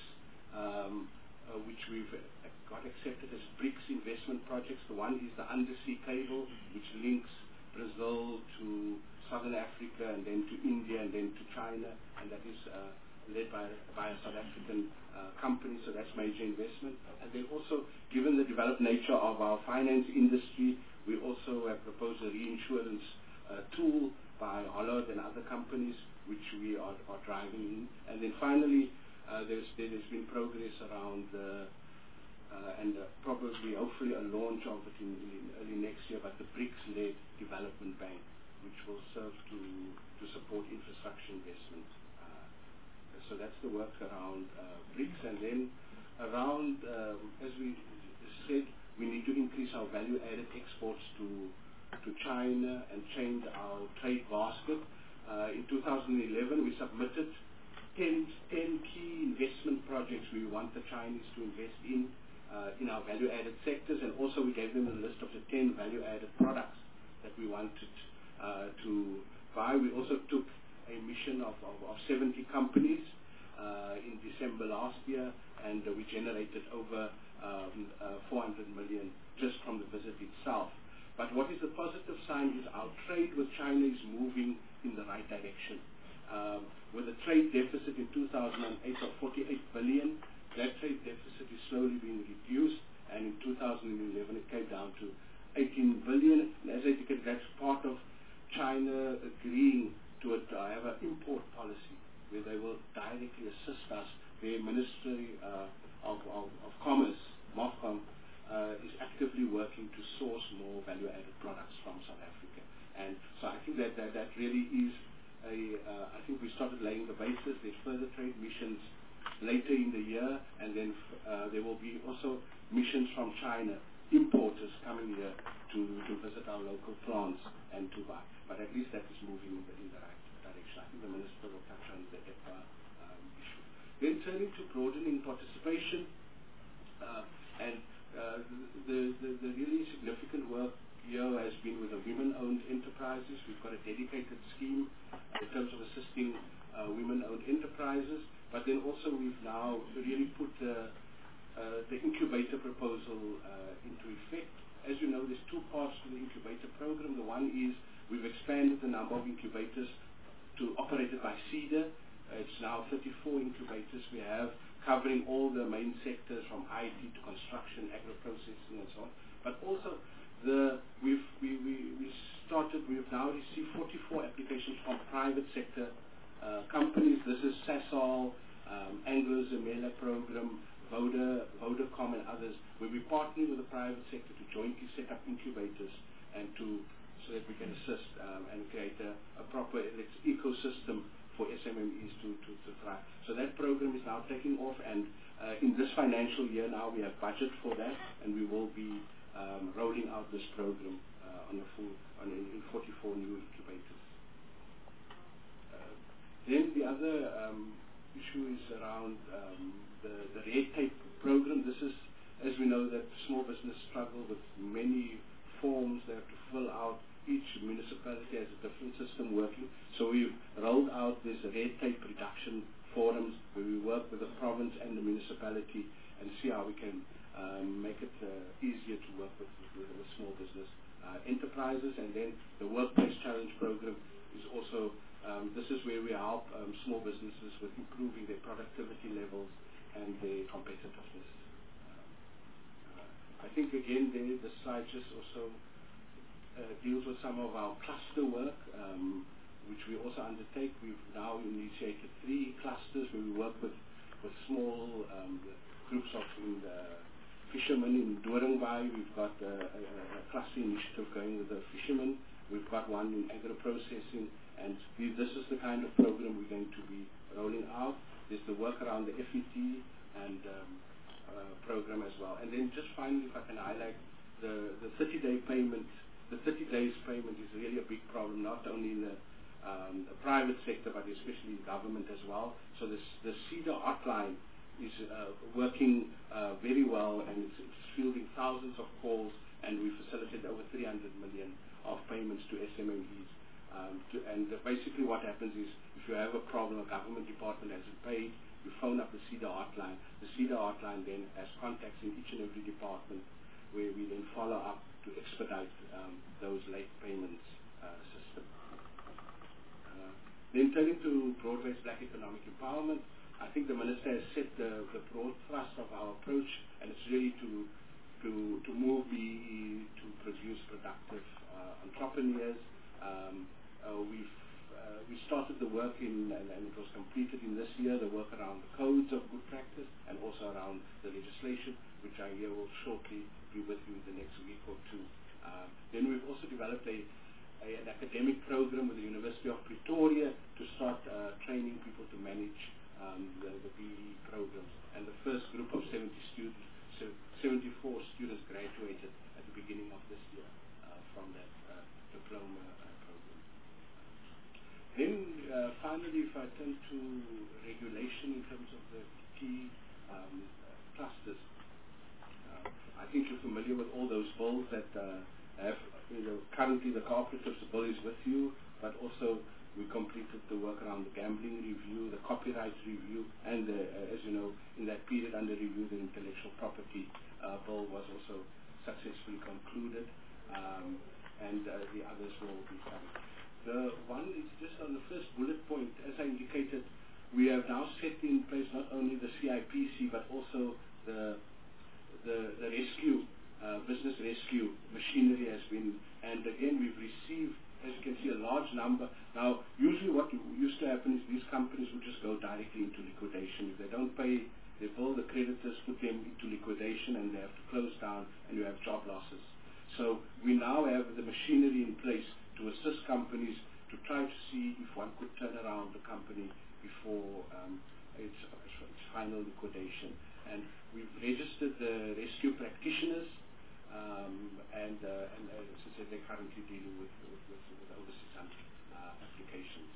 which we've got accepted as BRICS investment projects. The one is the undersea cable, which links Brazil to Southern Africa and then to India and then to China, and that is led by a South African company, so that's major investment. And then also, given the developed nature of our finance industry, we also have proposed a reinsurance tool by Hollard and other companies, which we are driving in. And then finally, there's been progress around and probably, hopefully, a launch of it in early next year, but the BRICS-led development bank, which will serve to support infrastructure investment. So that's the work around BRICS. And then around, as we said, we need to increase our value-added exports to China and change our trade basket. In 2011, we submitted 10 key investment projects we want the Chinese to invest in our value-added sectors, and also we gave them a list of the 10 value-added products that we wanted to buy. We also took a mission of 70 companies in December last year, and we generated over 400 million just from the visit itself. But what is the positive sign is our trade with China is moving in the right direction. With a trade deficit in 2008 of 48 billion, that trade deficit is slowly being reduced, and in 2011 it came down to 18 billion. And as I indicated, that's part of China agreeing to have an import policy where they will directly assist us. Their Ministry of Commerce, MOFCOM, is actively working to source more value-added products from South Africa. And so I think that really is I think we started laying the basis. There's further trade missions later in the year, and then there will be also missions from China, importers coming here to visit our local plants and to buy. But at least that is moving in the right direction. I think the Minister will touch on the EPA issue. Then turning to broadening participation, and the really significant work here has been with the women-owned enterprises. We've got a dedicated scheme in terms of assisting women-owned enterprises, but then also we've now really put the incubator proposal into effect. As you know, there's two parts to the incubator program. The one is we've expanded the number of incubators operated by CEDA. It's now 34 incubators we have, covering all the main sectors from IT to construction, agro-processing, and so on. But also, we've now received 44 applications from private sector companies. This is Sasol, Anglo Zemela program, Vodacom, and others, where we partner with the private sector to jointly set up incubators and so that we can assist and create a proper ecosystem for SMMEs to thrive. So that program is now taking off, and in this financial year now we have budget for that, and we will be rolling out this program in 44 new incubators. Then the other issue is around the red tape program. This is, as we know, that small business struggle with many forms they have to fill out each municipality has a different system working. So we've rolled out this red tape reduction forums where we work with the province and the municipality and see how we can make it easier to work with small business enterprises. And then the Workplace Challenge program is also, this is where we help small businesses with improving their productivity levels and their competitiveness. I think again the slide just also deals with some of our cluster work, which we also undertake. We've now initiated 3 clusters where we work with small groups of fishermen in Doringbaai. We've got a cluster initiative going with the fishermen. We've got one in agro-processing, and this is the kind of program we're going to be rolling out. There's the work around the FET and program as well. And then just finally, if I can highlight the 30-day payment. The 30 days payment is really a big problem, not only in the private sector, but especially in government as well. So the CEDA hotline is working very well, and it's fielding thousands of calls, and we facilitate over 300 million of payments to SMMEs. And basically what happens is, if you have a problem, a government department hasn't paid, you phone up the CEDA hotline. The CEDA hotline then has contacts in each and every department, where we then follow up to expedite those late payments system. Then turning to broad-based black economic empowerment, I think the Minister has set the broad thrust of our approach, and it's really to move BEE to produce productive entrepreneurs. We started the work and it was completed in this year, the work around the codes of good practice and also around the legislation, which I hear will shortly be with you the next week or two. Then we've also developed an academic program with the University of Pretoria to start training people to manage the BEE programs. And the first group of 74 students graduated at the beginning of this year from that diploma program. Then finally, if I turn to regulation in terms of the key clusters, I think you're familiar with all those bills that have, currently the cooperatives bill is with you, but also we completed the work around the gambling review, the copyright review, and as you know, in that period under review, the intellectual property bill was also successfully concluded, and the others will be coming. The one is just on the first bullet point, as I indicated, we have now set in place not only the CIPC, but also the rescue, business rescue machinery has been, and again we've received, as you can see, a large number. Now, usually what used to happen is these companies would just go directly into liquidation. If they don't pay their bill, the creditors put them into liquidation and they have to close down and you have job losses. So we now have the machinery in place to assist companies to try to see if one could turn around the company before its final liquidation. And we've registered the rescue practitioners, and as I said, they're currently dealing with over 600 applications.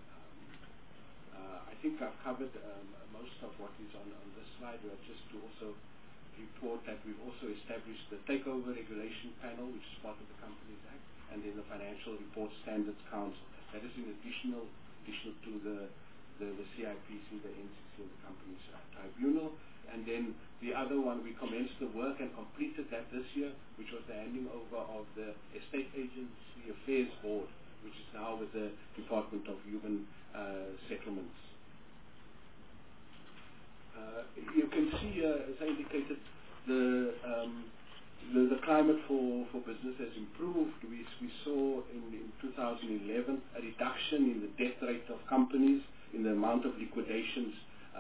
I think I've covered most of what is on this slide. Just to also report that we've also established the Takeover Regulation Panel, which is part of the Companies Act, and then the Financial Report Standards Council. That is in additional to the CIPC, the NCC, and the Companies Tribunal. And then the other one, we commenced the work and completed that this year, which was the handing over of the Estate Agency Affairs Board, which is now with the Department of Human Settlements. You can see, as I indicated, the climate for business has improved. We saw in 2011 a reduction in the death rate of companies, in the amount of liquidations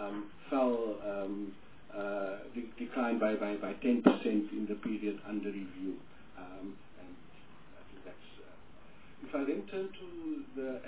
declined by 10% in the period under review. And I think that's. If I then turn to the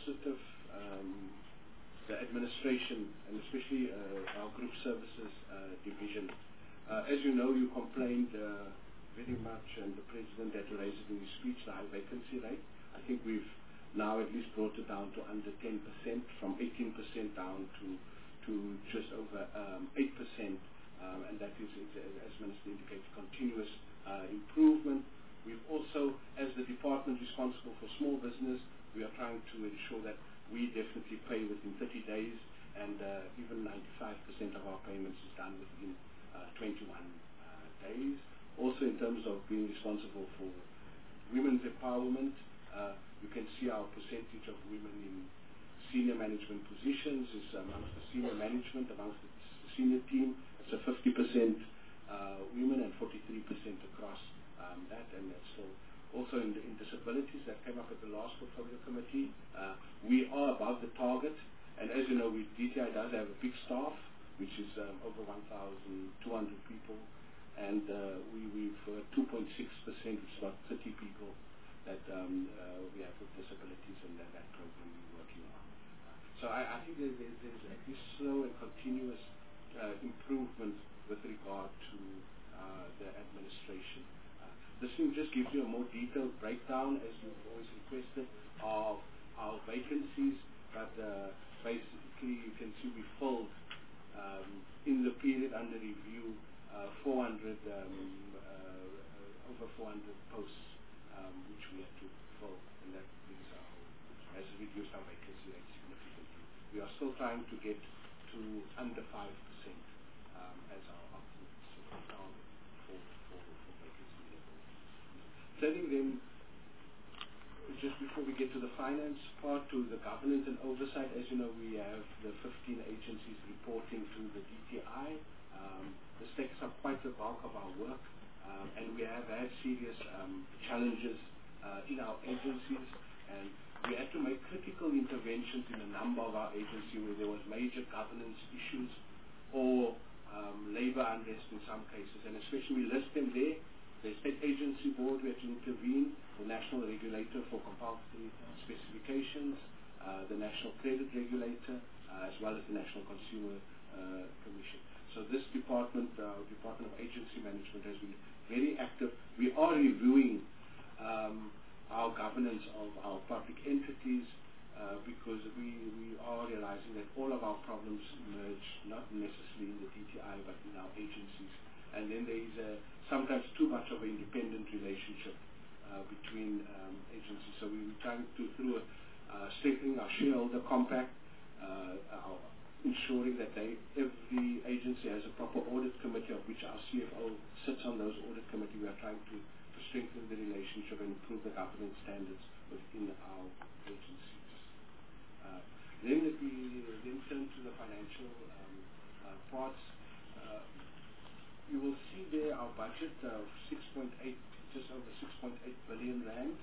administration, and especially our group services division, as you know, you complained very much, and the President had to raise it in his speech, the high vacancy rate. I think we've now at least brought it down to under 10%, from 18% down to just over 8%, and that is, as Minister indicated, continuous improvement. We've also, as the department responsible for small business, we are trying to ensure that we definitely pay within 30 days, and even 95% of our payments is done within 21 days. Also, in terms of being responsible for women's empowerment, you can see our percentage of women in senior management positions is amongst the senior management, amongst the senior team. It's a 50% women and 43% across that, and that's still also in disabilities that came up at the last portfolio committee. We are above the target, and as you know, DTI does have a big staff, which is over 1,200 people, and we've 2.6%, which is about 30 people that we have with disabilities, and that program we're working on. So I think there's at least slow and continuous improvement with regard to the administration. This thing just gives you a more detailed breakdown, as you've always requested, of our vacancies, but basically you can see we filled in the period under review over 400 posts which we had to fill, and that has reduced our vacancy rate significantly. We are still trying to get to under 5% as our ultimate target for vacancy level. Turning then, just before we get to the finance part, to the governance and oversight, as you know, we have the 15 agencies reporting to the DTI. This takes up quite the bulk of our work, and we have had serious challenges in our agencies, and we had to make critical interventions in a number of our agencies where there was major governance issues or labor unrest in some cases, and especially we list them there. The State Agency Board, we had to intervene, the National Regulator for Compulsory Specifications, the National Credit Regulator, as well as the National Consumer Commission. So this department, Department of Agency Management, has been very active. We are reviewing our governance of our public entities because we are realizing that all of our problems emerge not necessarily in the DTI but in our agencies. And then there is sometimes too much of an independent relationship between agencies. So we're trying to, through strengthening our shareholder compact, ensuring that every agency has a proper audit committee, of which our CFO sits on those audit committee. We are trying to strengthen the relationship and improve the governance standards within our agencies. Then let me turn to the financial parts. You will see there our budget of just over 6.8 billion rand.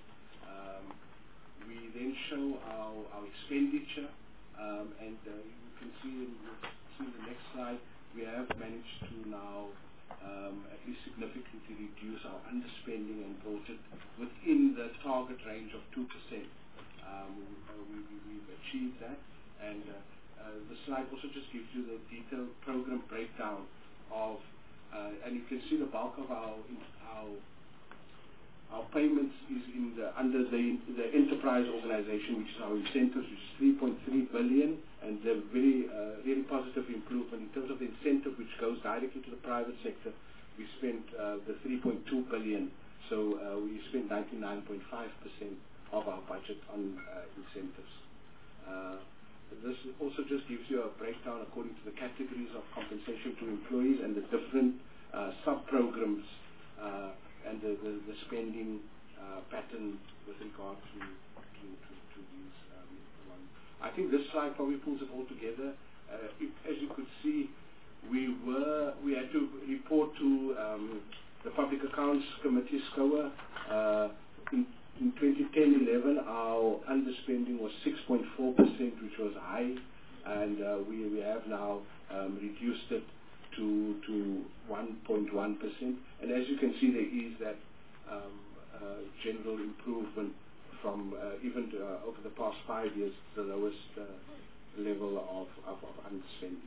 We then show our expenditure, and you can see in the next slide, we have managed to now at least significantly reduce our underspending and brought it within the target range of 2%. We've achieved that, and the slide also just gives you the detailed program breakdown of, and you can see the bulk of our payments is under the enterprise organization, which is our incentives, which is 3.3 billion, and the very positive improvement in terms of the incentive which goes directly to the private sector. We spent the 3.2 billion, so we spent 99.5% of our budget on incentives. This also just gives you a breakdown according to the categories of compensation to employees and the different sub-programs and the spending pattern with regard to these ones. I think this slide probably pulls it all together. As you could see, we had to report to the Public Accounts Committee, SCOA. In 2010-11, our underspending was 6.4%, which was high, and we have now reduced it to 1.1%. And as you can see, there is that general improvement from even over the past 5 years, the lowest level of underspending.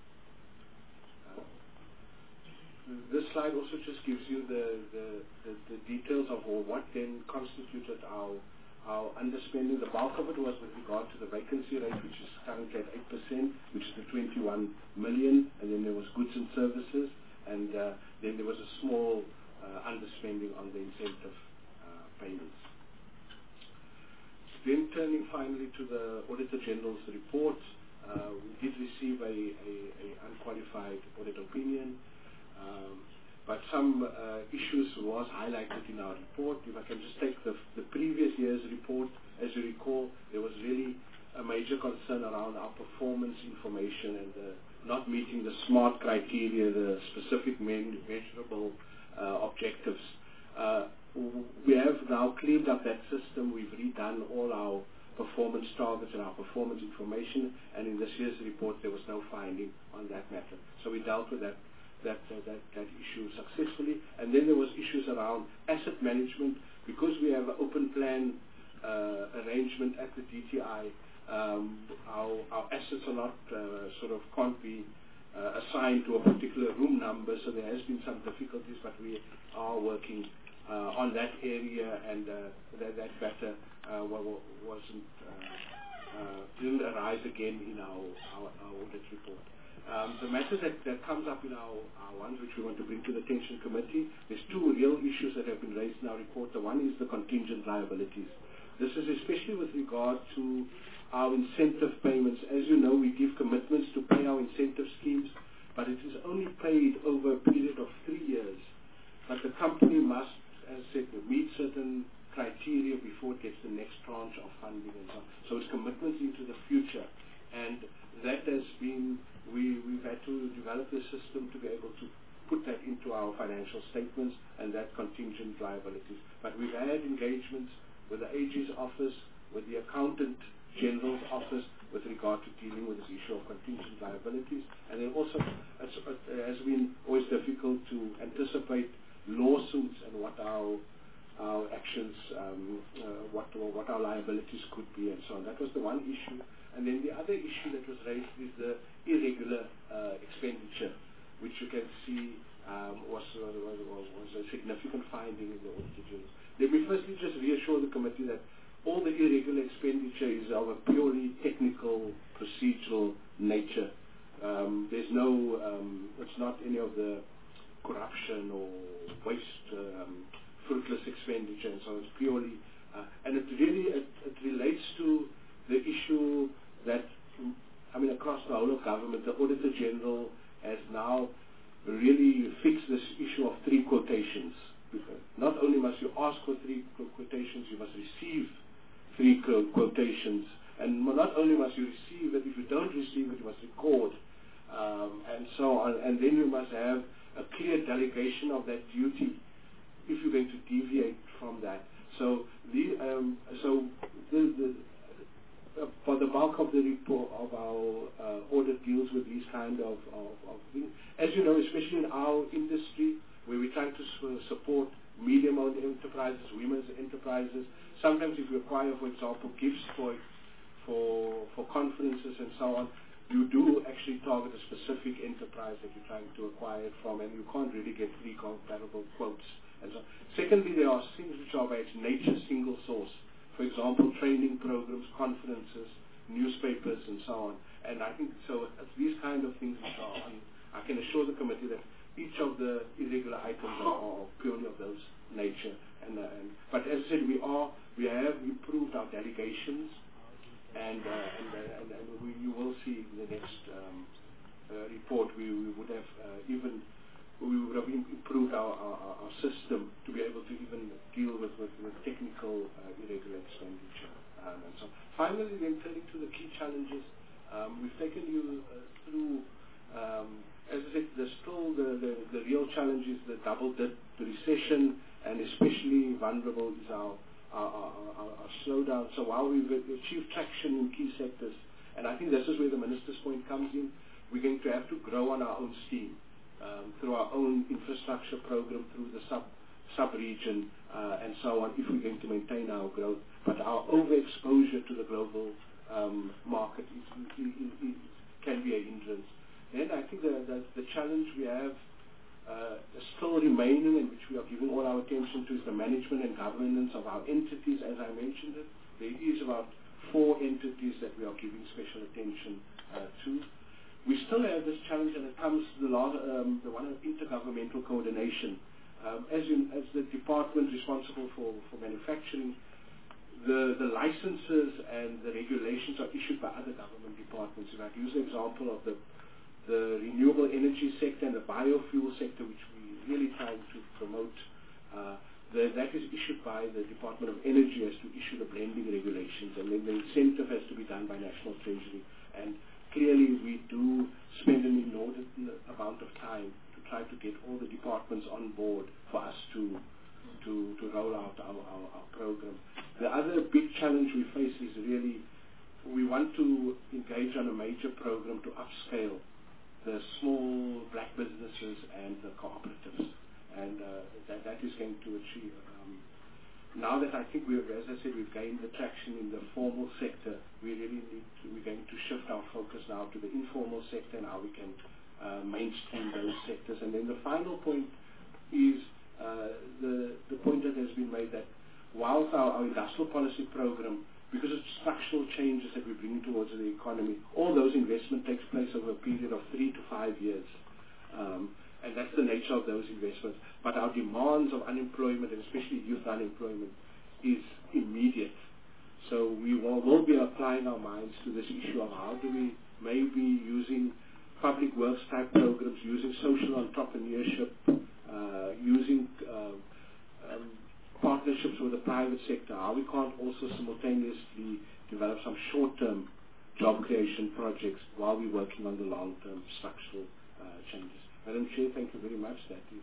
This slide also just gives you the details of what then constituted our underspending. The bulk of it was with regard to the vacancy rate, which is currently at 8%, which is the 21 million, and then there was goods and services, and then there was a small underspending on the incentive payments. Then turning finally to the Auditor General's report, we did receive a unqualified audit opinion, but some issues was highlighted in our report. If I can just take the previous year's report, as you recall, there was really a major concern around our performance information and not meeting the SMART criteria, the specific measurable objectives. We have now cleaned up that system. We've redone all our performance targets and our performance information, and in this year's report there was no finding on that matter. So we dealt with that issue successfully. And then there was issues around asset management. Because we have an open plan arrangement at the DTI, our assets are not can't be assigned to a particular room number, so there has been some difficulties, but we are working on that area, and that matter didn't arise again in our audit report. The matters that comes up in our ones which we want to bring to the Attention Committee, there's two real issues that have been raised in our report. The one is the contingent liabilities. This is especially with regard to our incentive payments. As you know, we give commitments to pay our incentive schemes, but it is only paid over a period of 3 years. But the company must, as I said, meet certain criteria before it gets the next tranche of funding and so on. So it's commitments into the future. And that has been, we've had to develop the system to be able to put that into our financial statements and that contingent liabilities. But we've had engagements with the AG's office, with the Accountant General's office with regard to dealing with this issue of contingent liabilities. And then also it has been always difficult to anticipate lawsuits and what our actions, what our liabilities could be and so on. That was the one issue. And then the other issue that was raised is the irregular expenditure, which you can see was a significant finding in the Auditor General. Let me firstly just reassure the committee that all the irregular expenditure is of a purely technical, procedural nature. There's no, it's not any of the corruption or waste, fruitless expenditure, and so it's purely, and it relates to the issue that, across the whole of government, the Auditor General has now really fixed this issue of 3 quotations. Not only must you ask for 3 quotations, you must receive 3 quotations, and not only must you receive it, if you don't receive it, you must record, and so on, and then you must have a clear delegation of that duty if you're going to deviate from that. So for the bulk of the report of our audit deals with these kind of things. As you know, especially in our industry, where we're trying to support medium-owned enterprises, women's enterprises. Sometimes if you acquire, for example, gifts for conferences and so on, you do actually target a specific enterprise that you're trying to acquire it from, and you can't really get 3 comparable quotes. And so, secondly, there are things which are by its nature single source. For example, training programs, conferences, newspapers, and so on. And I think so. It's these kind of things which are. I can assure the committee that each of the irregular items are purely of those nature. But as I said, we have improved our delegations, and you will see in the next report we would have improved our system to be able to even deal with technical irregular expenditure. And so finally, then turning to the key challenges, we've taken you through. As I said, there's still the real challenge is the double dip, the recession, and especially vulnerable is our slowdown. So while we've achieved traction in key sectors, and I think this is where the Minister's point comes in, we're going to have to grow on our own steam through our own infrastructure program, through the sub-region, and so on, if we're going to maintain our growth. But our overexposure to the global market can be a hindrance. Then I think the challenge we have still remaining, and which we are giving all our attention to, is the management and governance of our entities. As I mentioned it, there is about 4 entities that we are giving special attention to. We still have this challenge, and it comes to the one of intergovernmental coordination. as the department responsible for manufacturing, the licenses and the regulations are issued by other government departments. If I use the example of the renewable energy sector and the biofuel sector, which we really trying to promote, that is issued by the Department of Energy as to issue the blending regulations, and then the incentive has to be done by National Treasury. And clearly we do spend an inordinate amount of time to try to get all the departments on board for us to roll out our program. The other big challenge we face is really we want to engage on a major program to upscale the small black businesses and the cooperatives, and that is going to achieve. Now that I think as I said, we've gained the traction in the formal sector, we're going to shift our focus now to the informal sector and how we can mainstream those sectors. And then the final point is the point that has been made that whilst our industrial policy program, because of structural changes that we're bringing towards the economy, all those investment takes place over a period of 3 to 5 years. And that's the nature of those investments. But our demands of unemployment, and especially youth unemployment, is immediate. So we will be applying our minds to this issue of how do we maybe using public works type programs, using social entrepreneurship, using partnerships with the private sector, how we can't also simultaneously develop some short-term job creation projects while we're working on the long-term structural changes. Madam Chair, thank you very much. That is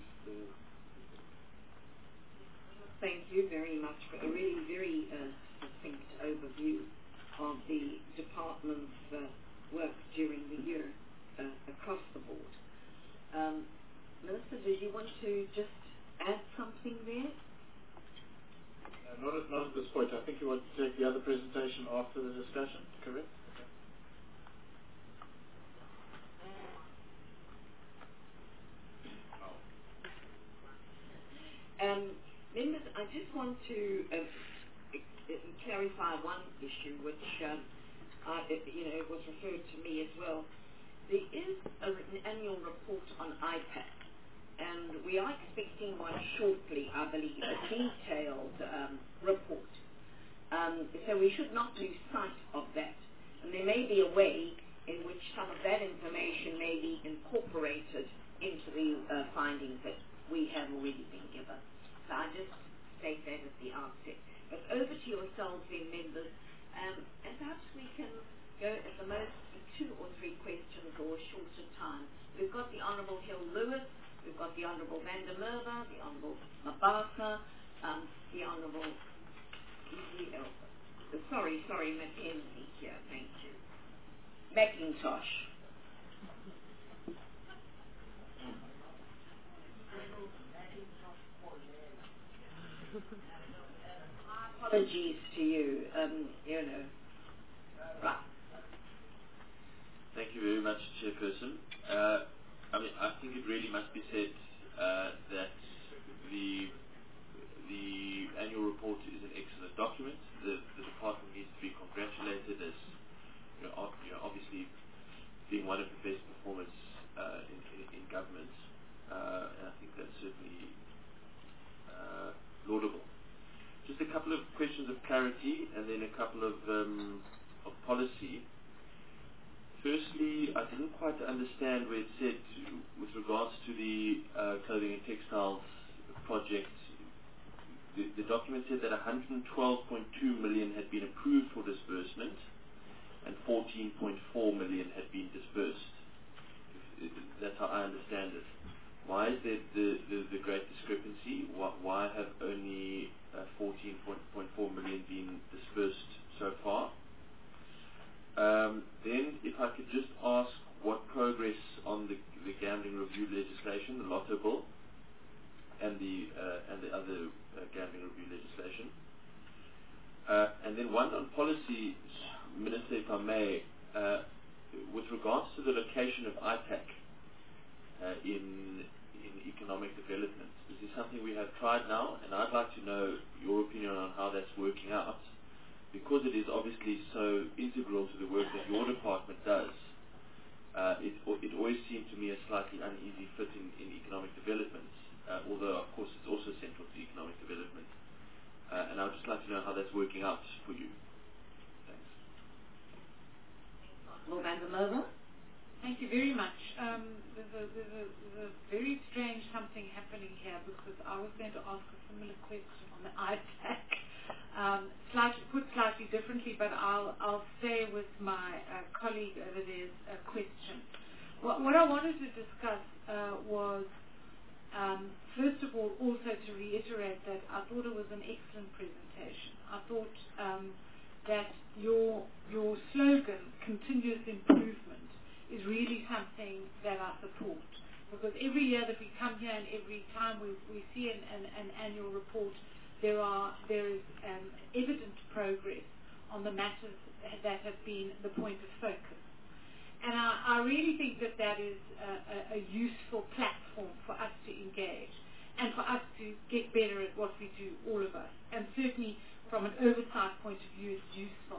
Thank you very much for a really very succinct overview of the department's work during the year across the board. Minister, did you want to just add something there? Not at this point. I think you want to take the other presentation after the discussion, correct? Members, I just want to clarify one issue which was referred to me as well. There is an annual report on IPAC, and we are expecting one shortly, I believe, a detailed report. So we should not lose sight of that. And there may be a way in which some of that information may be incorporated into the findings that we have already been given. So I just state that at the outset. But over to yourselves then, members, and perhaps we can go at the most 2 or 3 questions or a shorter time. We've got the Honourable Hill Lewis, we've got the Honourable Van der Merwe, the Honourable Mabasa, the Honourable Mackenzie here, thank you. McIntosh. Apologies to you, right. Thank you very much, Chairperson. I think it really must be said that the annual report is an excellent document. The department needs to be congratulated as obviously being one of the best performers in government, and I think that's certainly laudable. Just a couple of questions of clarity and then a couple of policy. Firstly, I didn't quite understand where it said with regards to the clothing and textiles project, the document said that 112.2 million had been approved for disbursement and 14.4 million had been disbursed. That's how I understand it. Why is there the great discrepancy? Why have only 14.4 million been disbursed so far? Then, if I could just ask what progress on the gambling review legislation, the Lotto Bill, and the other gambling review legislation. And then one on policy, Minister, if I may, with regards to the location of IPAC in economic development. This is something we have tried now, and I'd like to know your opinion on how that's working out, because it is obviously so integral to the work that your department does. It always seemed to me a slightly uneasy fit in economic development. although of course it's also central to economic development. And I would just like to know how that's working out for you. Thanks. Lord Van der Merwe. Thank you very much. There's a very strange something happening here, because I was going to ask a similar question on the ITAC, put slightly differently, but I'll stay with my colleague over there's question. What I wanted to discuss was, first of all, also to reiterate that I thought it was an excellent presentation. I thought that your slogan, continuous improvement, is really something that I support, because every year that we come here and every time we see an annual report, there is evident progress on the matters that have been the point of focus. And I really think that is a useful platform for us to engage and for us to get better at what we do, all of us. And certainly from an oversight point of view, it's useful.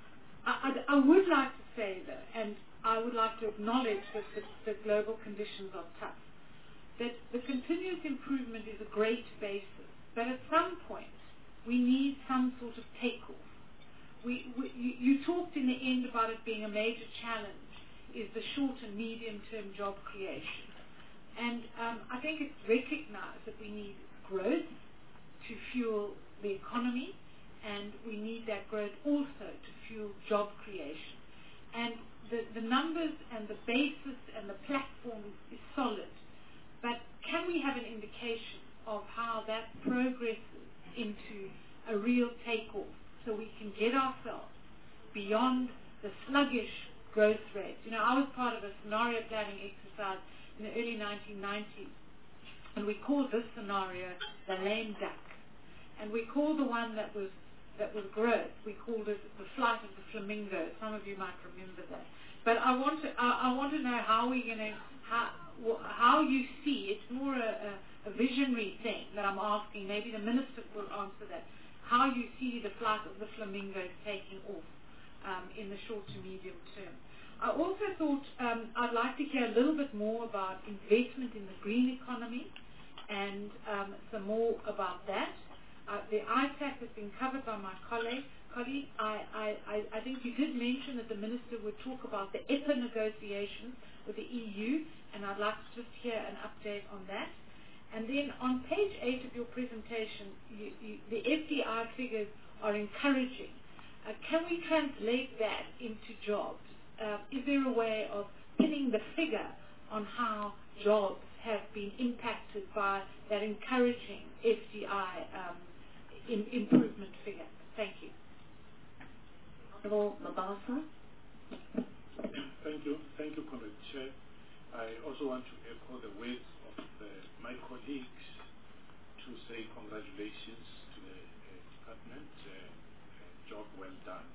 I would like to say, though, and I would like to acknowledge that the global conditions are tough, that the continuous improvement is a great basis, but at some point we need some sort of takeoff. You talked in the end about it being a major challenge, is the short and medium-term job creation. And I think it's recognized that we need growth to fuel the economy, and we need that growth also to fuel job creation. And the numbers and the basis and the platform is solid, but can we have an indication of how that progresses into a real takeoff, so we can get ourselves beyond the sluggish growth rate? You know, I was part of a scenario planning exercise in the early 1990s, and we called this scenario the lame duck, and we called the one that was growth, we called it the flight of the flamingo. Some of you might remember that. But I want to know how we're going to, how you see, it's more a visionary thing that I'm asking, maybe the minister will answer that, how you see the flight of the flamingos taking off in the short to medium term. I also thought I'd like to hear a little bit more about investment in the green economy, and some more about that. The ITAC has been covered by my colleague. I think you did mention that the minister would talk about the EPA negotiations with the EU, and I'd like to just hear an update on that. And then on page 8 of your presentation, the FDI figures are encouraging. Can we translate that into jobs? Is there a way of pinning the figure on how jobs have been impacted by that encouraging FDI improvement figure? Thank you. Honorable Mabasa. Thank you, Comrade Chair. I also want to echo the words of my colleagues to say congratulations to the department. Job well done.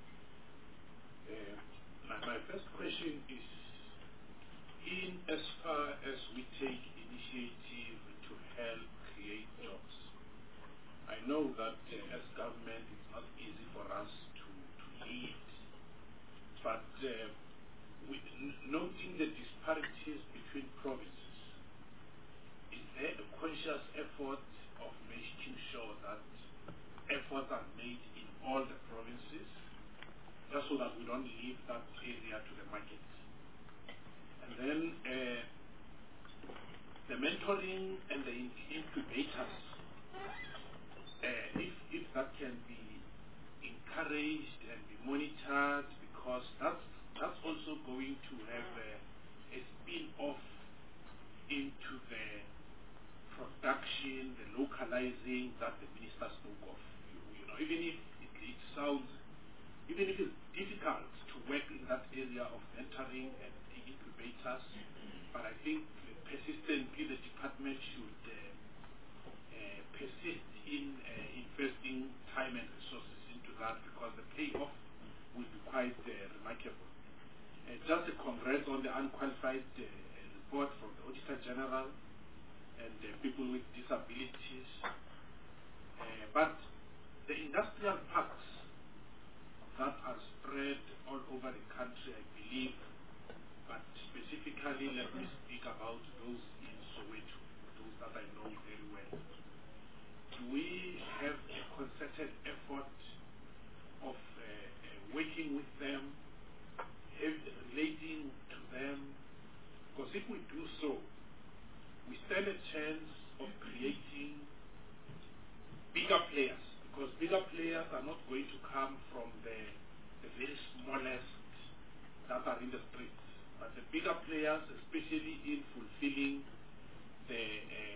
My first question is, in as far as we take initiative to help create jobs, I know that as government it's not easy for us to lead, but noting the disparities between provinces, is there a conscious effort of making sure that efforts are made in all the provinces, just so that we don't leave that area to the market? And then the mentoring and the incubators, if that can be encouraged and be monitored, because that's also going to have a spin-off into the production, the localizing that the minister spoke of. You know, even if it's difficult to work in that area of mentoring and incubators, but I think persistently the department should persist in investing time and resources into that, because the payoff will be quite remarkable. Just a congrats on the unqualified report from the Auditor General and people with disabilities. But the industrial parks that are spread all over the country, I believe, but specifically let me speak about those in Soweto, those that I know we have a concerted effort of working with them, relating to them, because if we do so, we stand a chance of creating bigger players, because bigger players are not going to come from the very smallest that are in the streets, but the bigger players, especially in fulfilling the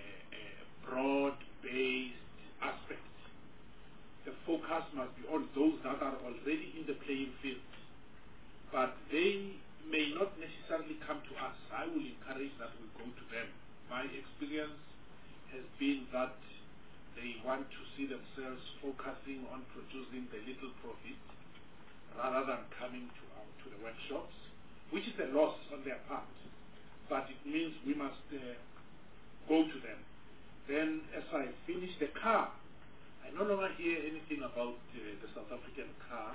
broad-based aspects. The focus must be on those that are already in the playing field, but they may not necessarily come to us. I will encourage that we go to them. My experience has been that they want to see themselves focusing on producing the little profit rather than coming to the workshops, which is a loss on their part. But it means we must go to them. Then as I finish the car, I no longer hear anything about the South African car.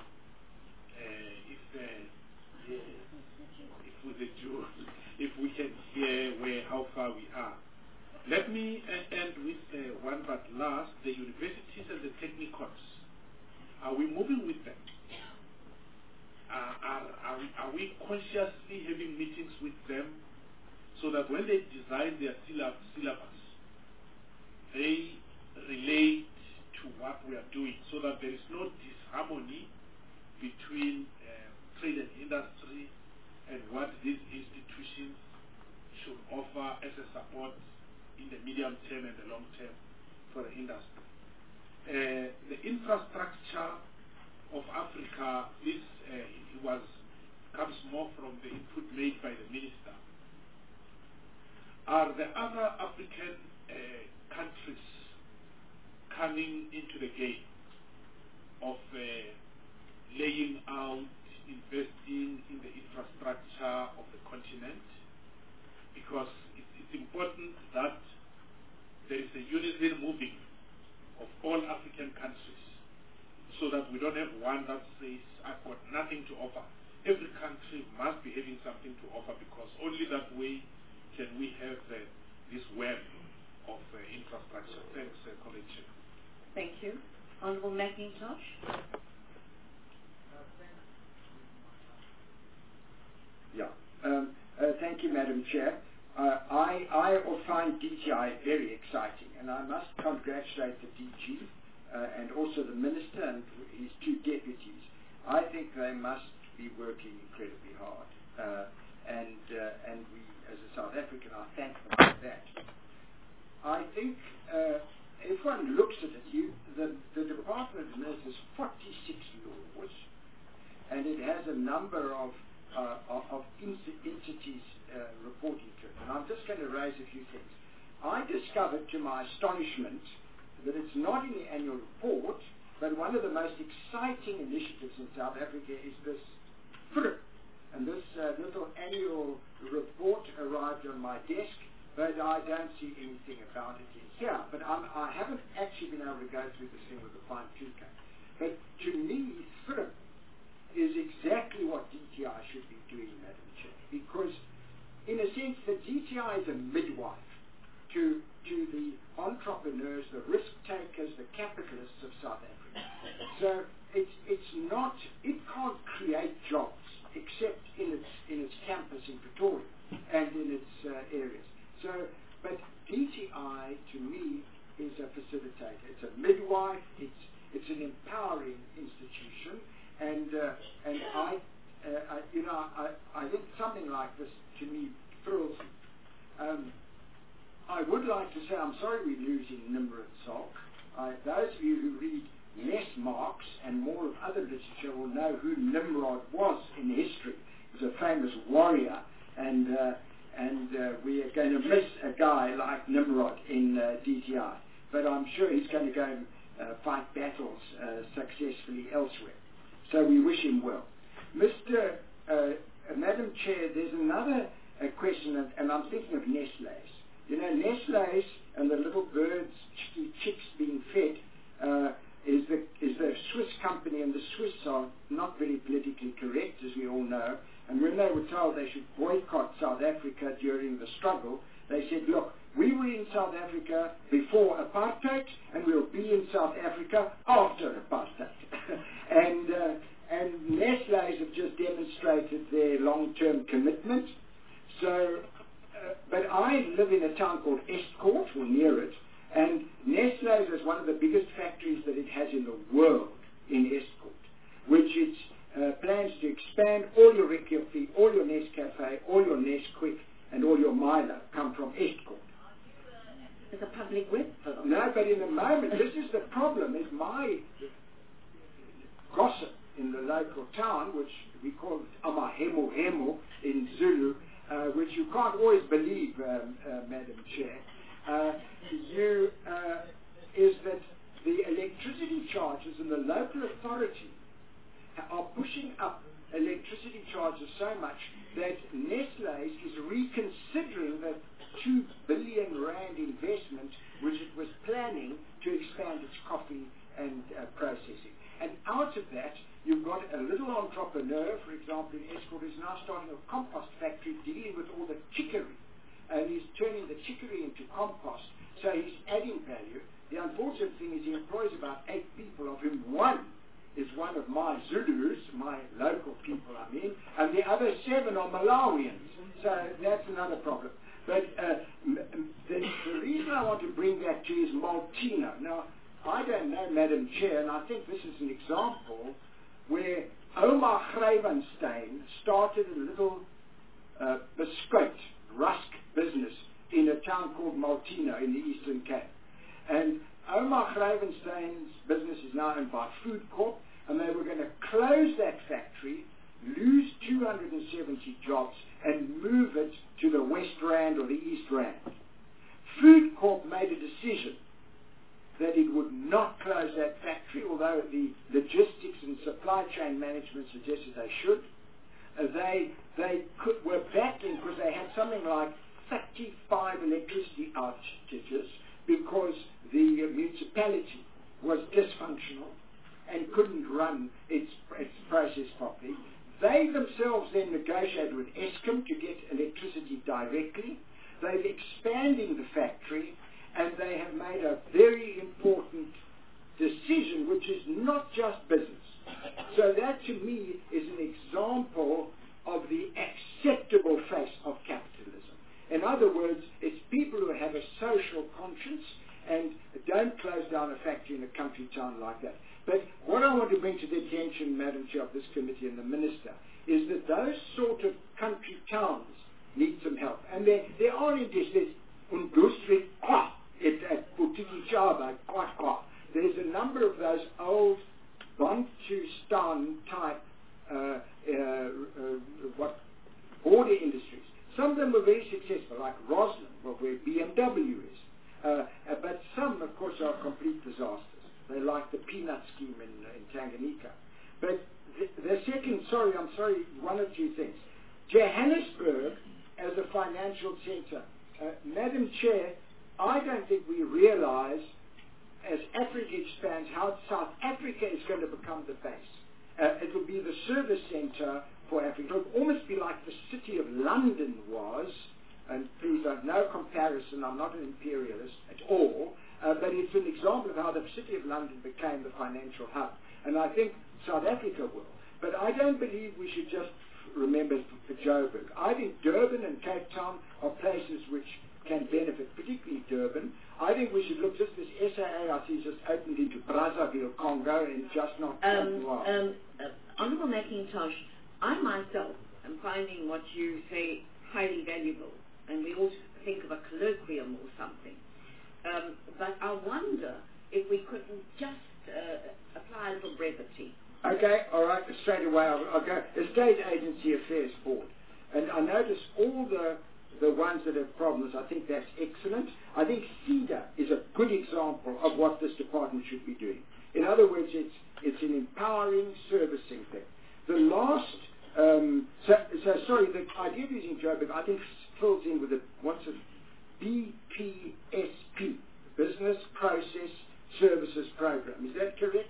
If we can hear how far we are. Let me end with one but last, the universities and the technicons. Are we moving with them? Are we consciously having meetings with them so that when they design their syllabus, they relate to what we are doing, so that there is no disharmony between trade and industry and what these institutions should offer as a support in the medium term and the long term for the industry. The infrastructure of Africa, this comes more from the input made by the minister. Are the other African countries coming into the game of laying out, investing in the infrastructure of the continent? Because it's important that there is a unison moving of all African countries, so that we don't have one that says, I've got nothing to offer. Every country must be having something to offer, because only that way can we have this web of infrastructure. Thanks, College. Thank you. Honourable McIntosh. Thank you, Madam Chair. I find DTI very exciting, and I must congratulate the DG and also the Minister and his two deputies. I think they must be working incredibly hard, and we, as a South African, I thank them for that. I think if one looks at it, the Department of Nurse has 46 laws, and it has a number of entities reporting to it. And I'm just going to raise a few things. I discovered, to my astonishment, that it's not in the annual report, but one of the most exciting initiatives in South Africa is this FRIP. And this little annual report arrived on my desk, but I don't see anything about it in here. But I haven't actually been able to go through this thing with a fine-tooth comb. But to me, FRIP is exactly what DTI should be doing, Madam Chair, because in a sense the DTI is a midwife to the entrepreneurs, the risk takers, the capitalists of South Africa. So it can't create jobs except in its campus in Pretoria and in its areas. So, but DTI to me is a facilitator. It's a midwife. It's an empowering institution. And I think something like this to me thrills me. I would like to say I'm sorry we're losing Nimrod Salk. Those of you who read less Marx and more of other literature will know who Nimrod was in history. He was a famous warrior, and we are going to miss a guy like Nimrod in DTI. But I'm sure he's going to go and fight battles successfully elsewhere. So we wish him well. Madam Chair, there's another question, and I'm thinking of Nestlé's. You know, Nestlé's and the little birds, chicks being fed, is the Swiss company, and the Swiss are not very politically correct, as we all know. And when they were told they should boycott South Africa during the struggle, they said, look, we were in South Africa before apartheid, and we'll be in South Africa after apartheid. and Nestlé's have just demonstrated their long-term commitment. So, but I live in a town called Estcourt, or near it, and Nestlé's is one of the biggest factories that it has in the world in Estcourt, which it plans to expand. All your Ricoffee, all your Nescafe, all your Nesquik, and all your Milo come from Estcourt. It's a public web. No, but in the moment, this is the problem, is my gossip in the local town, which we call Amahemu Hemu in Zulu, which you can't always believe, Madam Chair, is that the electricity charges in the local authority are pushing up electricity charges so much that Nestlé's is reconsidering the 2 billion rand investment which it was planning to expand its coffee and processing. And out of that, you've got a little entrepreneur, for example, in Estcourt, who's now starting a compost factory dealing with all the chicory. And he's turning the chicory into compost, so he's adding value. The unfortunate thing is he employs about 8 people, of whom one is one of my Zulus, my local people, I mean, and the other 7 are Malawians. So that's another problem. But the reason I want to bring that to you is Maltino. Now, I don't know, Madam Chair, and I think this is an example where Omar Gravenstein started a little biscuit, rusk business in a town called Maltino in the Eastern Cape. And Omar Gravenstein's business is now owned by Food Corp, and they were going to close that factory, lose 270 jobs, and move it to the West Rand or the East Rand. Food Corp made a decision that it would not close that factory, although the logistics and supply chain management suggested they should. Were battling because they had something like 35 electricity outages because the municipality was dysfunctional and couldn't run its process properly. They themselves then negotiated with Eskom to get electricity directly. They're expanding the factory, and they have made a very important decision, which is not just business. So that, to me, is an example of the acceptable face of capitalism. In other words, it's people who have a social conscience and don't close down a factory in a country town like that. But what I want to bring to the attention, Madam Chair, of this committee and the Minister, is that those sort of country towns need some help. And there are industries, Undustri Kwa, at Putiki Chaba, Kwa. There's a number of those old Bantustan type border industries. Some of them were very successful, like Roslyn, where BMW is. But some, of course, are complete disasters. They like the peanut scheme in Tanganyika. But the second, I'm sorry, one or two things. Johannesburg as a financial center. Madam Chair, I don't think we realize, as Africa expands, how South Africa is going to become the base. It will be the service center for Africa. It will almost be like the city of London was, and please, no comparison, I'm not an imperialist at all, but it's an example of how the city of London became the financial hub. And I think South Africa will. But I don't believe we should just remember for Joburg. I think Durban and Cape Town are places which can benefit, particularly Durban. I think we should look, just this SAARC just opened into Brazzaville, Congo, and just not Honourable McIntosh, I myself am finding what you say highly valuable, and we ought to think of a colloquium or something. But I wonder if we couldn't just apply a little brevity. Okay, all right, straight away I'll go. Estate Agency Affairs Board. And I notice all the ones that have problems, I think that's excellent. I think CEDA is a good example of what this department should be doing. In other words, it's an empowering, servicing thing. The last, the idea of using Joburg, I think, fills in with what's a BPSP, Business Process Services Program. Is that correct?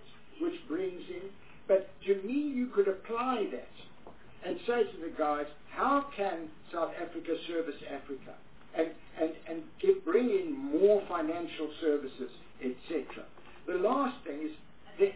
apply that and say to the guys, how can South Africa service Africa and bring in more financial services, etc. The last thing is that,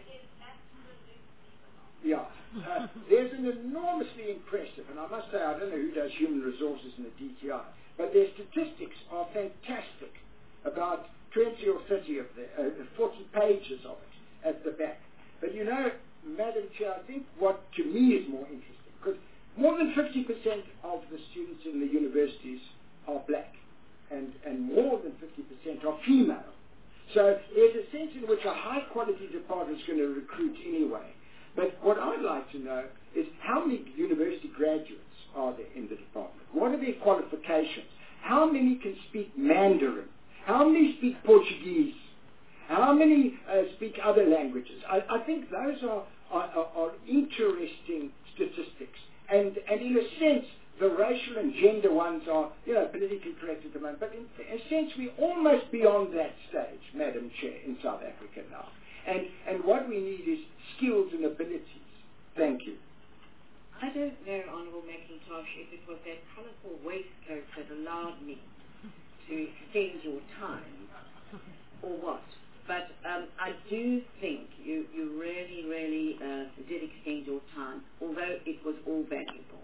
there's an enormously impressive, and I must say I don't know who does human resources in the DTI, but their statistics are fantastic, about 20 or 30 of 40 pages of it at the back. But you know, Madam Chair, I think what to me is more interesting, because more than 50% of the students in the universities are black, and more than 50% are female. So there's a sense in which a high-quality department is going to recruit anyway. But what I'd like to know is how many university graduates are there in the department? What are their qualifications? How many can speak Mandarin? How many speak Portuguese? How many speak other languages? I think those are interesting statistics. And in a sense, the racial and gender ones are, politically correct at the moment. But in a sense, we're almost beyond that stage, Madam Chair, in South Africa now. And what we need is skills and abilities. Thank you. I don't know, Honourable McIntosh, if it was that colourful waistcoat that allowed me to extend your time or what. But I do think you really, really did extend your time, although it was all valuable.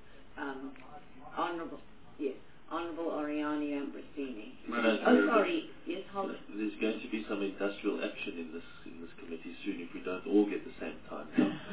Honourable Oriani Ambrosini. Sorry. Yes, hold on. There's going to be some industrial action in this committee soon if we don't all get the same time.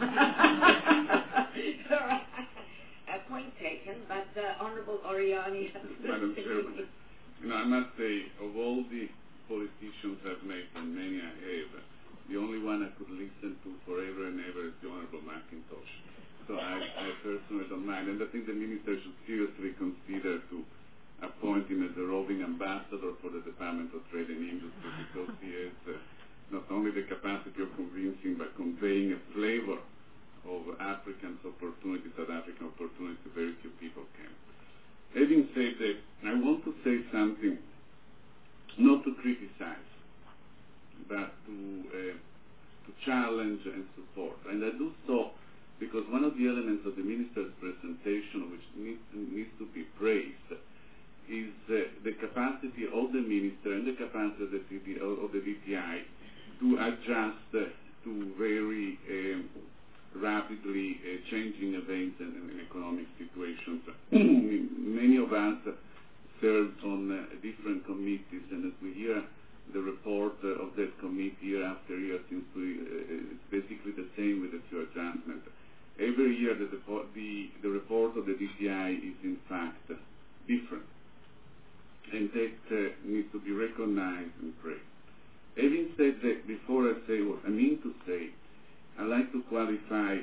All right. Point taken, but Honourable Oriani. Madam Chairman, I must say, of all the politicians I've met, and many I have, the only one I could listen to forever and ever is the Honourable McIntosh. So I personally don't mind, and I think the Minister should seriously consider to appoint him as a roving ambassador for the Department of Trade and Industry, because he has not only the capacity of convincing, but conveying a flavor of African opportunity, South African opportunity very few people can. Having said that, I want to say something, not to criticize, but to challenge and support. And I do so because one of the elements of the Minister's presentation, which needs to be praised, is the capacity of the Minister and the capacity of the DTI to adjust to very rapidly changing events and economic situations. Many of us served on different committees, and as we hear the report of that committee year after year, seems to it's basically the same with a few adjustments. Every year the report of the DTI is in fact different, and that needs to be recognized and praised. Having said that, before I say what I mean to say, I'd like to qualify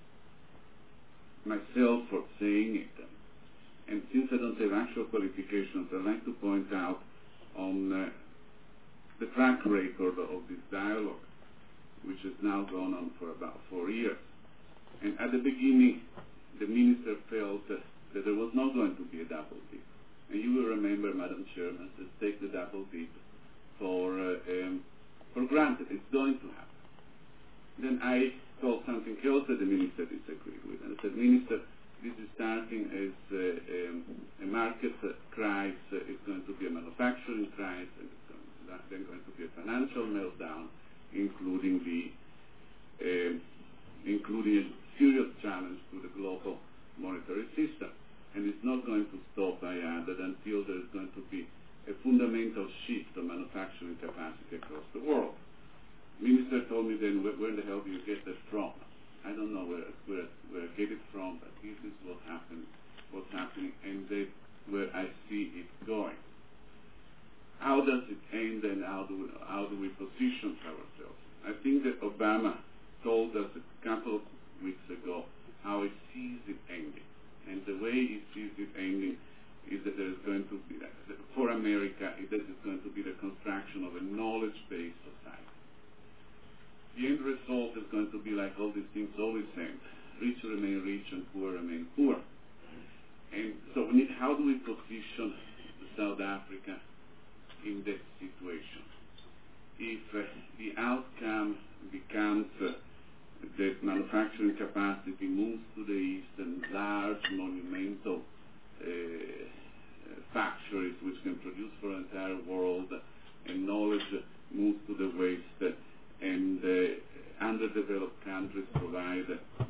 myself for saying it. And since I don't have actual qualifications, I'd like to point out on the track record of this dialogue, which has now gone on for about 4 years. And at the beginning, the Minister felt that there was not going to be a double dip. And you will remember, Madam Chairman, to take the double dip for granted. It's going to happen. Then I told something else that the Minister disagreed with. And I said, Minister, this is starting as a market crisis, it's going to be a manufacturing crisis, and it's then going to be a financial meltdown, including a serious challenge to the global monetary system. And it's not going to stop, I added, until there's going to be a fundamental shift of manufacturing capacity across the world. Minister told me then, where the hell do you get that from? I don't know where I get it from, but this is what's happening, and that's where I see it going. How does it end, and how do we position ourselves? I think that Obama told us a couple of weeks ago how he sees it ending, and the way he sees it ending is that there is going to be, for America, that is going to be the construction of a knowledge-based society. The end result is going to be like all these things always end. Rich remain rich and poor remain poor. And so how do we position South Africa in that situation? If the outcome becomes that manufacturing capacity moves to the east and large monumental factories which can produce for the entire world, and knowledge moves to the west, and underdeveloped countries provide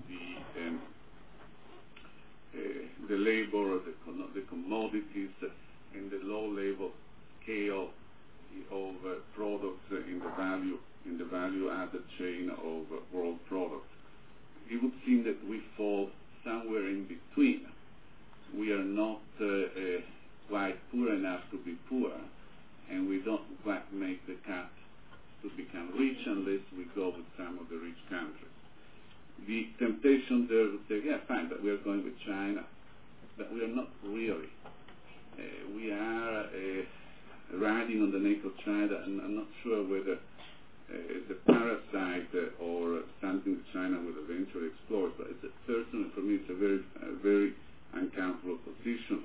the labor, the commodities, and the low-level scale of products in the value-added chain of world products. It would seem that we fall somewhere in between. We are not quite poor enough to be poor, and we don't quite make the cut to become rich unless we go with some of the rich countries. The temptation there would say, yeah, fine, but we are going with China. But we are not really. We are riding on the neck of China, and I'm not sure whether the parasite or something that China will eventually explore. But it's certainly, for me, it's a very uncomfortable position.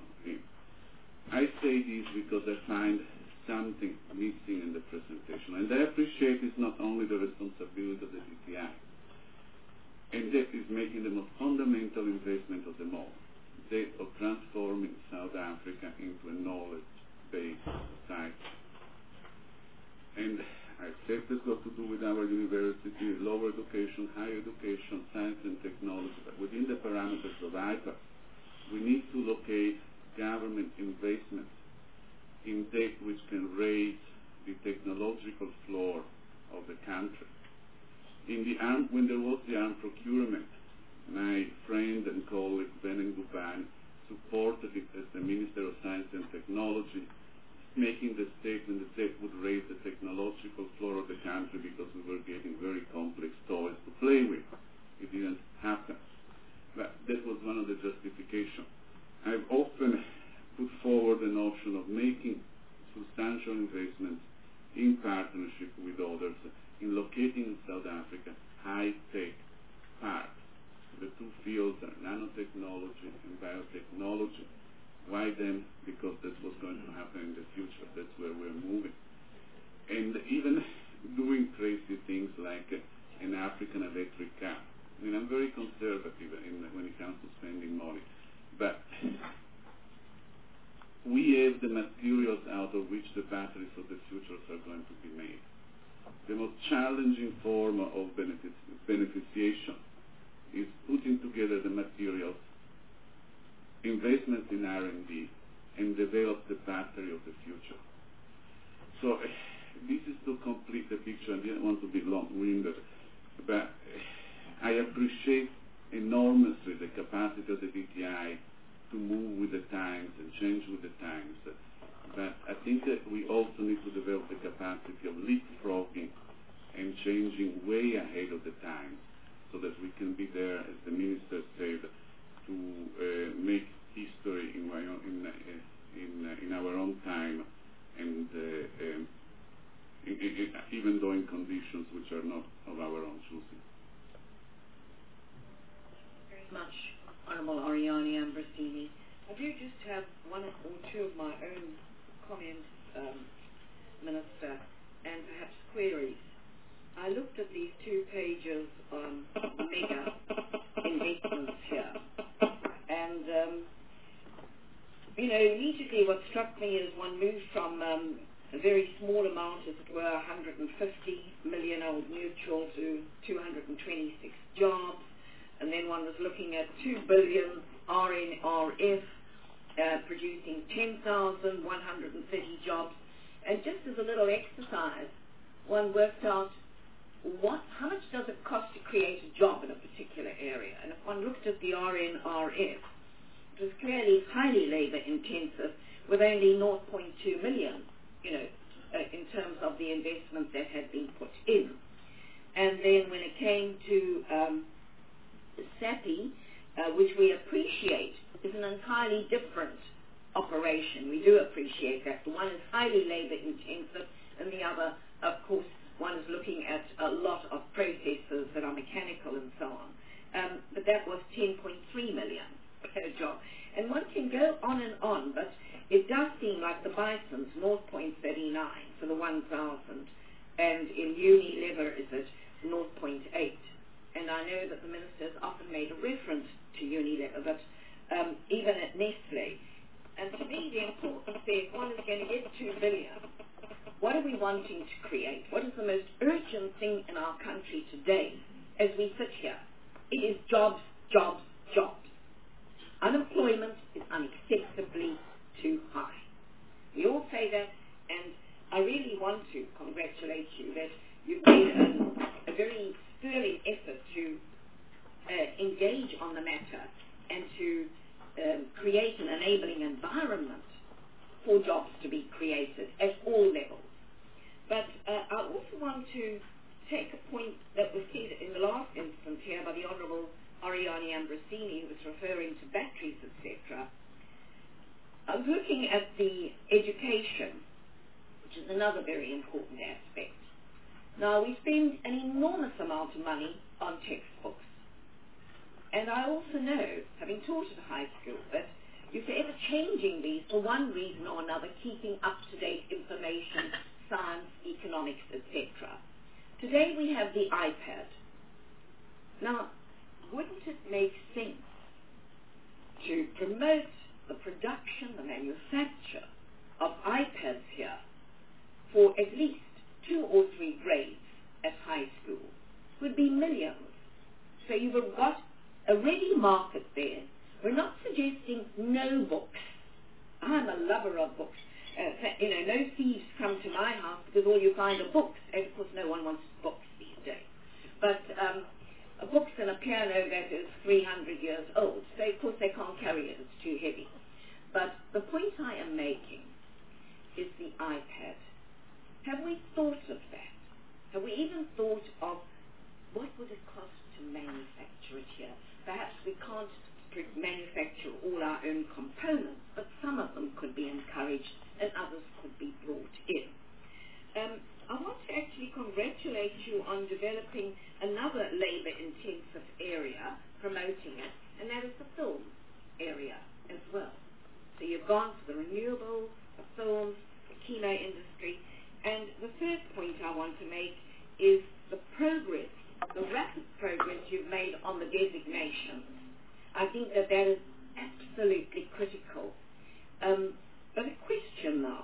I say this because I find something missing in the presentation, and I appreciate it's not only the responsibility of the DTI, and that is making the most fundamental investment of them all, that of transforming South Africa into a knowledge-based society. And I said this got to do with our university, lower education, higher education, science and technology, but within the parameters of IPA, we need to locate government investments in that which can raise the technological floor of the country. When there was the armed procurement, my friend and colleague Benin Gubani supported it as the Minister of Science and Technology, making the statement that that would raise the technological floor of the country because we were getting very complex toys to play with. It didn't happen. But that was one of the justifications. I've often put forward the notion of making substantial investments in partnership with others in locating in South Africa high-tech parks. The two fields are nanotechnology and biotechnology. Why then? Because that's what's going to happen in the future. That's where we're moving. And even doing crazy things like an African electric car. I mean, I'm very conservative when it comes to spending money. But we have the materials out of which the batteries of the future are going to be made. The most challenging form of beneficiation is putting together the materials, investment in R&D, and develop the battery of the future. So this is to complete the picture. I didn't want to be long-winded, but I appreciate enormously the capacity of the DTI to move with the times and change with the times. But I think that we also need to develop the capacity of leapfrogging and changing way ahead of the times so that we can be there, as the minister said, to make history in our own time, and even though in conditions which are not of our own choosing. Very much, Honourable Ariane Ambrosini. I do just have one or two of my own comments, Minister, and perhaps queries. I looked at these 2 pages on mega investments here, and immediately what struck me is one moved from a very small amount, as it were, 150 million Old Mutual to 226 jobs, and then one was looking at 2 billion RNRF producing 10,130 jobs, and just as a little exercise, one worked out how much does it cost to create a job in a particular area. And if one looked at the RNRF, it was clearly highly labor intensive with only 0.2 million, in terms of the investment that had been put in. And then when it came to SAPI, which we appreciate, is an entirely different operation. We do appreciate that. The one is highly labor intensive, and the other, of course, one is looking at a lot of processes that are mechanical and so on. But that was 10.3 million per job. And one can go on, but it does seem like the Bison's 0.39 for the 1,000, and in Unilever is at 0.8. And I know to Unilever, but even at Nestle. And to me, the importance there, if one is going to get 2 billion, what are we wanting to create? What is the most urgent thing in our country today as we sit here? It is jobs, jobs, jobs. Unemployment is unacceptably too high. We all say that, and I really want to congratulate you that you've made a very sterling effort to engage on the matter and to create an enabling environment for jobs to be created at all levels. But I also want to take a point that was said in the last instance here by the Honourable Oriani Ambrosini, who was referring to batteries, etc. I was looking at the education, which is another very important aspect. Now, we spend an enormous amount of money on textbooks. And I also know, having taught at a high school, that you're forever changing these for one reason or another, keeping up-to-date information, science, economics, etc. Today we have the iPad. Now, wouldn't it make sense to promote the production, the manufacture of iPads here for at least 2 or 3 grades at high school? Would be millions. So you've got a ready market there. We're not suggesting no books. I'm a lover of books. No thieves come to my house because all you find are books. And of course no one wants books these days. But books and a piano that is 300 years old. So of course they can't carry it. It's too heavy. But the point I am making is the iPad. Have we thought of that? Have we even thought of what would it cost to manufacture it here? Perhaps we can't manufacture all our own components, but some of them could be encouraged and others could be brought in. I want to actually congratulate you on developing another labour-intensive area, promoting it, and that is the film area as well. So you've gone for the renewables, the films, the kino industry, and the third point I want to make is the progress, the rapid progress you've made on the designations. I think that is absolutely critical. But a question now.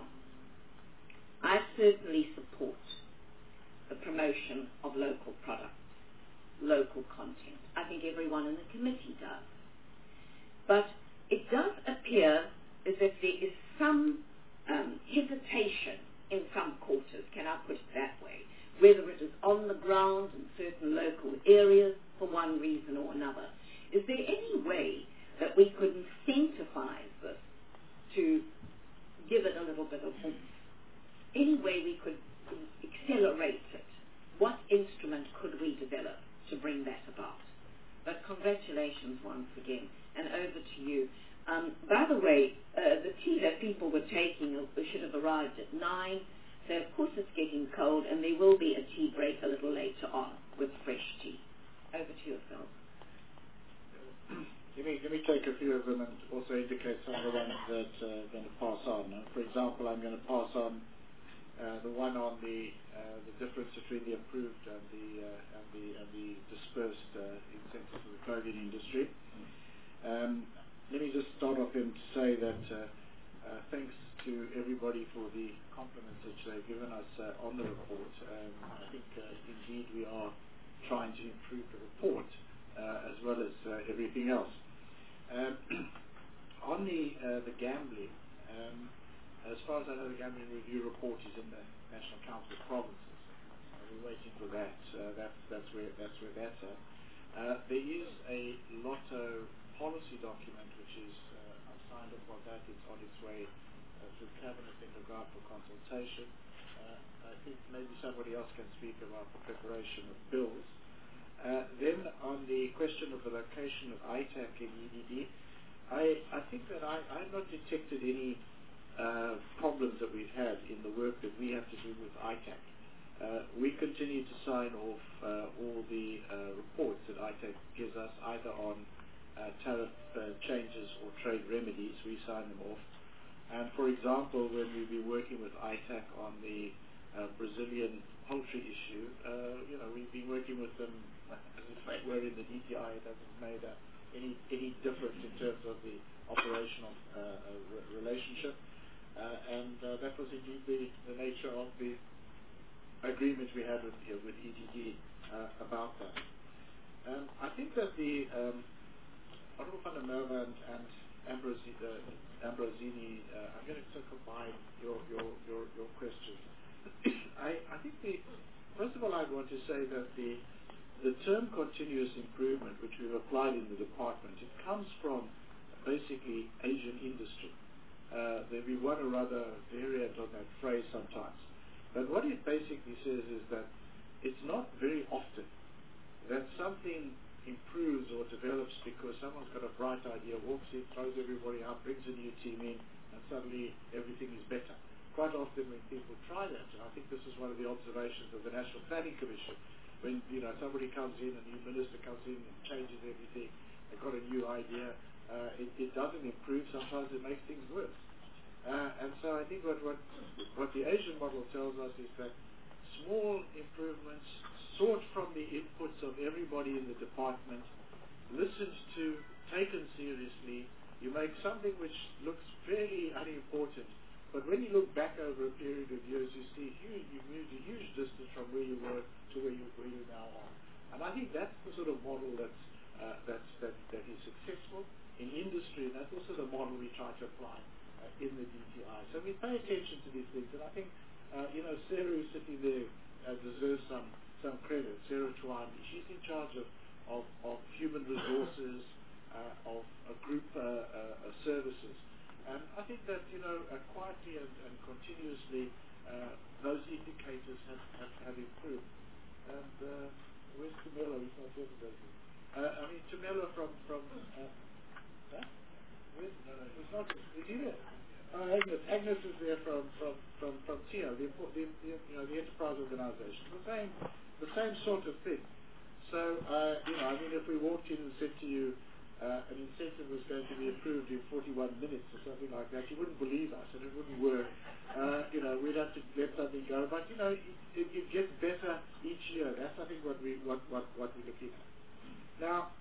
I certainly support the promotion of local products, local content. I think everyone in the committee does. But it does appear as if there is some hesitation in some quarters, can I put it that way, whether it is on the ground in certain local areas for one reason or another. Is there any way that we could incentivize this to give it a little bit of oomph? Any way we could accelerate it? What instrument could we develop to bring that about? But congratulations once again, and over to you. By the way, the tea that people were taking should have arrived at 9, so of course it's getting cold, and there will be a tea break a little later on with fresh tea. Over to yourself. Let me take a few of them and also indicate some of the ones that I'm going to pass on. For example, I'm going to pass on the one on the difference between the approved and the dispersed incentives for the clothing industry. Let me just start off and say that thanks to everybody for the compliments which they've given us on the report. I think indeed we are trying to improve the report as well as everything else. On the gambling, as far as I know, the Gambling Review report is in the National Council of Provinces. We're waiting for that. That's where that's at. There is a Lotto policy document which is I've signed up on that. It's on its way through Cabinet in regard for consultation. I think maybe somebody else can speak about the preparation of bills. Then on the question of the location of ITAC in EDD, I think that I've not detected any problems that we've had in the work that we have to do with ITAC. We continue to sign off all the reports that ITAC gives us, either on tariff changes or trade remedies. We sign them off. And for example, when we've been working with ITAC on the Brazilian poultry issue, we've been working with them as if we're in the DTI. It hasn't made a any difference in terms of the operational relationship. And that was indeed the nature of the agreement we had with EDD about that. I think that the Honorable van der Merwe and Ambrosini, I'm going to combine your questions. I think first of all, I want to say that the term continuous improvement, which we've applied in the department, it comes from basically Asian industry. There'll be one or other variant on that phrase sometimes. But what it basically says is that it's not very often that something improves or develops because someone's got a bright idea, walks in, throws everybody out, brings a new team in, and suddenly everything is better. Quite often when people try that, and I think this is one of the observations of the National Planning Commission, when somebody comes in, a new minister comes in and changes everything, they've got a new idea, it doesn't improve, sometimes it makes things worse. And so I think what the Asian model tells us is that small improvements sought from the inputs of everybody in the department, listened to, taken seriously. You make something which looks fairly unimportant, but when you look back over a period of years, you see you've moved a huge distance from where you were to where you now are. And I think that's the sort of model that is successful in industry, and that's also the model we try to apply in the DTI. So we pay attention to these things, and I think Sarah, who's sitting there, deserves some credit. Sarah Chouambi, she's in charge of human resources, of group services, and I think that quietly and continuously those indicators have improved. And where's Tumelo? He's not here today. I mean Tumelo from huh? Where's, no, he's not. Is he there? Agnes is there from TIA, the enterprise organization. The same sort of thing. So I mean, if we walked in and said to you an incentive was going to be approved in 41 minutes or something like that, you wouldn't believe us, and it wouldn't work. We'd have to let something go. But it gets better each year. That's I think what we're looking at. Now,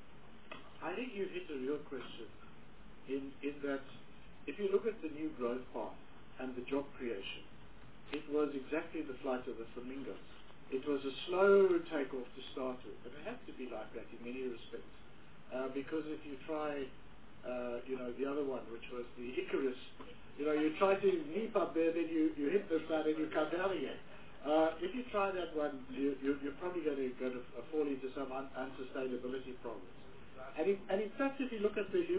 I think you hit a real question in that. If you look at the new growth path and the job creation, it was exactly the flight of the flamingos. It was a slow takeoff to start with, and it had to be like that in many respects. Because if you try, the other one, which was the Icarus, you try to leap up there, then you hit the sun and you come down again. If you try that one, you're probably going to fall into some unsustainability problems. And in fact, if you look at the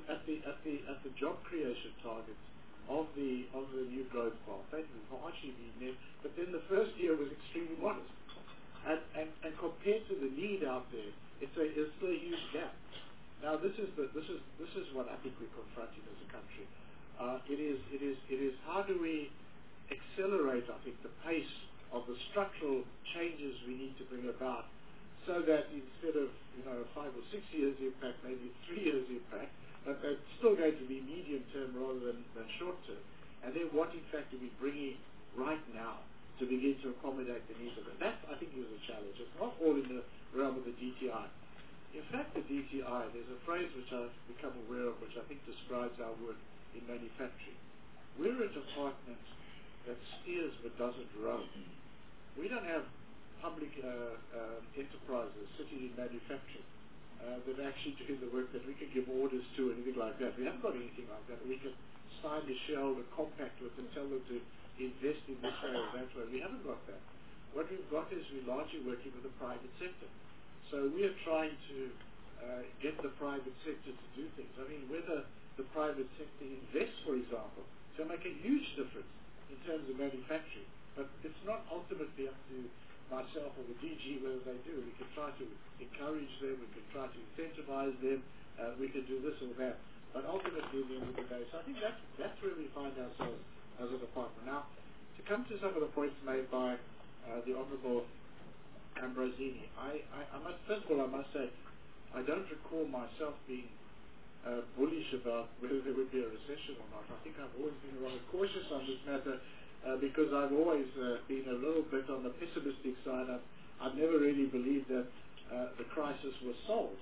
job creation targets of the new growth path, they will largely be met. But then the first year was extremely modest, and compared to the need out there, it's still a huge gap. Now this is what I think we're confronting as a country. It is how do we accelerate, I think, the pace of the structural changes we need to bring about, so that instead of 5 or 6 years impact, maybe 3 years impact, but they're still going to be medium term rather than short term. And then what in fact are we bringing right now to begin to accommodate the needs of it? That I think is a challenge. It's not all in the realm of the DTI. In fact, the DTI, there's a phrase which I've become aware of, which I think describes our work in manufacturing. We're a department that steers but doesn't roam. We don't have public enterprises sitting in manufacturing that are actually doing the work that we can give orders to, anything like that. We haven't got anything like that. We can sign a shareholder compact with and tell them to invest in this way or that way. We haven't got that. What we've got is we're largely working with the private sector. So we are trying to get the private sector to do things. I mean, whether the private sector invests, for example, to make a huge difference in terms of manufacturing. But it's not ultimately up to myself or the DG whether they do. We can try to encourage them, we can try to incentivize them, we can do this or that. But ultimately, at the end of the day, so I think that's where we find ourselves as a department. Now, to come to some of the points made by the Honourable Ambrosini, first of all, I must say, I don't recall myself being bullish about whether there would be a recession or not. I think I've always been rather cautious on this matter. Because I've always been a little bit on the pessimistic side. I've never really believed that the crisis was solved.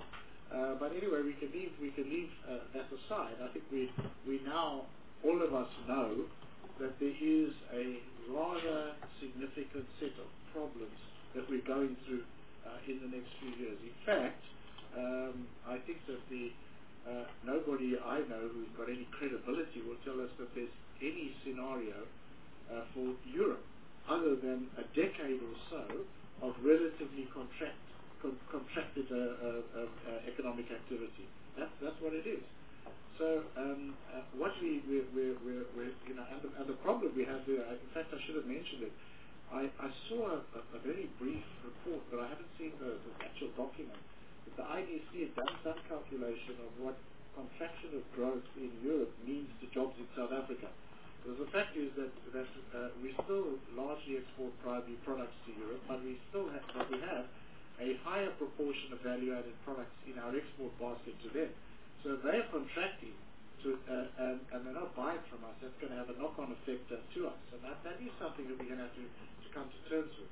But anyway, we can leave that aside. I think we now, all of us know that there is a rather significant set of problems that we're going through in the next few years. In fact, I think that nobody I know who's got any credibility will tell us that there's any scenario for Europe other than a decade or so of relatively contracted economic activity. That's what it is. So what we're and the problem we have there, in fact I should have mentioned it, I saw a very brief report, but I haven't seen the actual document. But the IDC had done some calculation of what contraction of growth in Europe means to jobs in South Africa. Because the fact is that we still largely export primary products to Europe, but we have a higher proportion of value-added products in our export basket to them. So they're contracting, and they're not buying from us. That's going to have a knock-on effect to us, and that is something that we're going to have to come to terms with.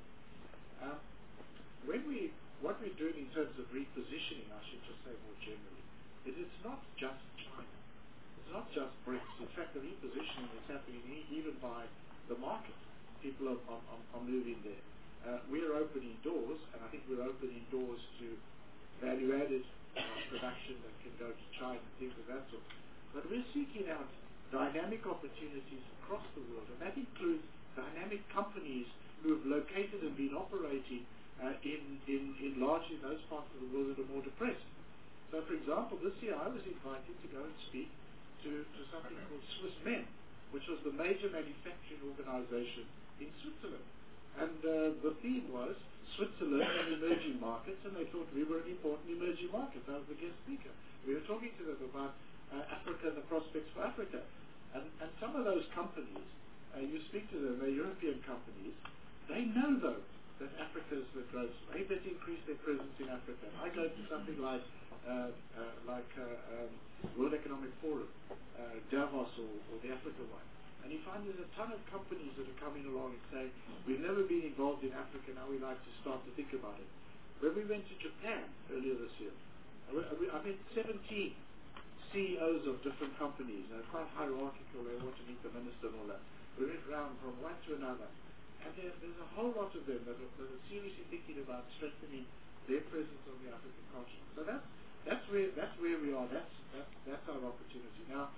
What we're doing in terms of repositioning, I should just say more generally, is it's not just China. It's not just BRICS. In fact, the repositioning is happening even by the market. People are moving there. We're opening doors, and I think we're opening doors to value-added production that can go to China, things of that sort. But we're seeking out dynamic opportunities across the world, and that includes dynamic companies who have located and been operating in largely those parts of the world that are more depressed. So, for example, this year I was invited to go and speak to something called Swiss Men, which was the major manufacturing organization in Switzerland. And the theme was Switzerland and emerging markets, and they thought we were an important emerging market. I was the guest speaker. We were talking to them about Africa and the prospects for Africa. And some of those companies, you speak to them, they're European companies, they know, though, that Africa is the growth. They better increase their presence in Africa. I go to something like World Economic Forum, Davos, or the Africa one. And you find there's a ton of companies that are coming along and saying, we've never been involved in Africa, now we'd like to start to think about it. When we went to Japan earlier this year, I met 17 CEOs of different companies. They're quite hierarchical, they want to meet the minister and all that. We went round from one to another. And there's a whole lot of them that are seriously thinking about strengthening their presence on the African continent. So that's where we are. That's our opportunity. Now,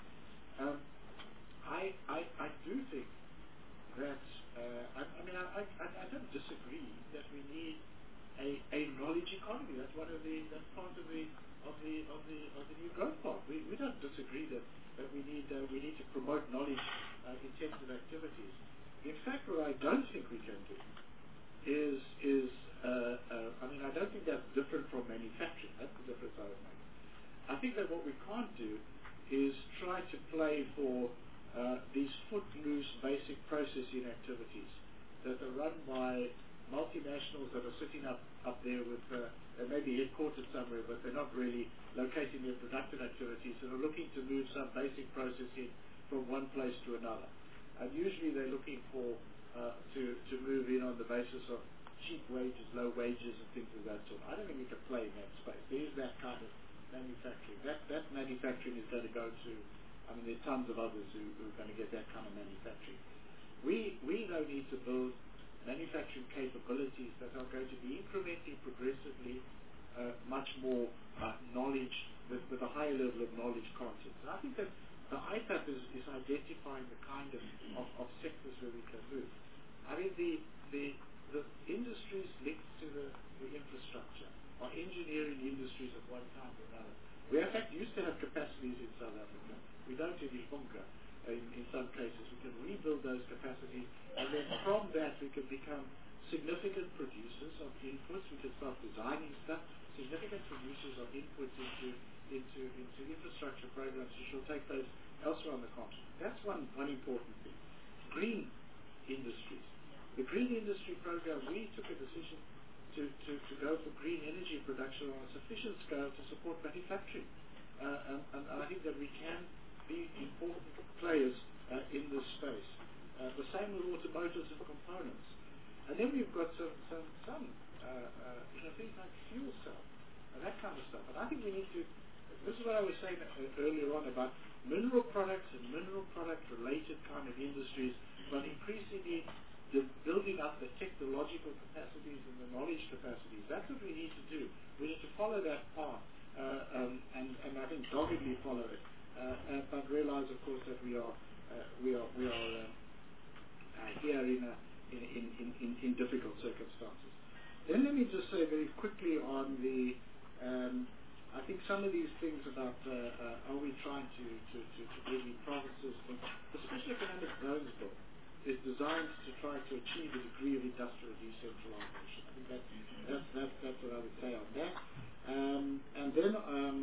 I do think that I don't disagree that we need a knowledge economy. That's part of the new growth path. We don't disagree that we need to promote knowledge intensive activities. In fact, what I don't think we can do is I don't think that's different from manufacturing. That's the difference I would make. I think that what we can't do is try to play for these footloose basic processing activities that are run by multinationals that are sitting up there with, they may be headquartered somewhere, but they're not really locating their productive activities and are looking to move some basic processing from one place to another. And usually they're looking for to move in on the basis of cheap wages, low wages, and things of that sort. I don't think we can play in that space. There is that kind of manufacturing. That manufacturing is going to go to, there's tons of others who are going to get that kind of manufacturing. We though need to build manufacturing capabilities that are going to be incrementally, progressively much more knowledge, with a higher level of knowledge content. And I think that the IPAP is identifying the kind of sectors where we can move. The industries linked to the infrastructure are engineering industries of one kind or another. We in fact used to have capacities in South Africa. We don't any longer. In some cases, we can rebuild those capacities, and then from that we can become significant producers of inputs. We can start designing stuff, significant producers of inputs into infrastructure programs which will take place elsewhere on the continent. That's one important thing. Green industries. The green industry program, we took a decision to go for green energy production on a sufficient scale to support manufacturing. And I think that we can be important players in this space. The same with automotives and components. And then we've got some things like fuel cell. and that kind of stuff. And I think we need to, this is what I was saying earlier on about mineral products and mineral product related kind of industries, but increasingly building up the technological capacities and the knowledge capacities. That's what we need to do. We need to follow that path, and I think doggedly follow it, but realize, of course, that we are here in difficult circumstances. Then let me just say very quickly on the, I think some of these things about are we trying to bring in provinces, the Special Economic Zones Bill is designed to try to achieve a degree of industrial decentralization. I think that's what I would say on that. And then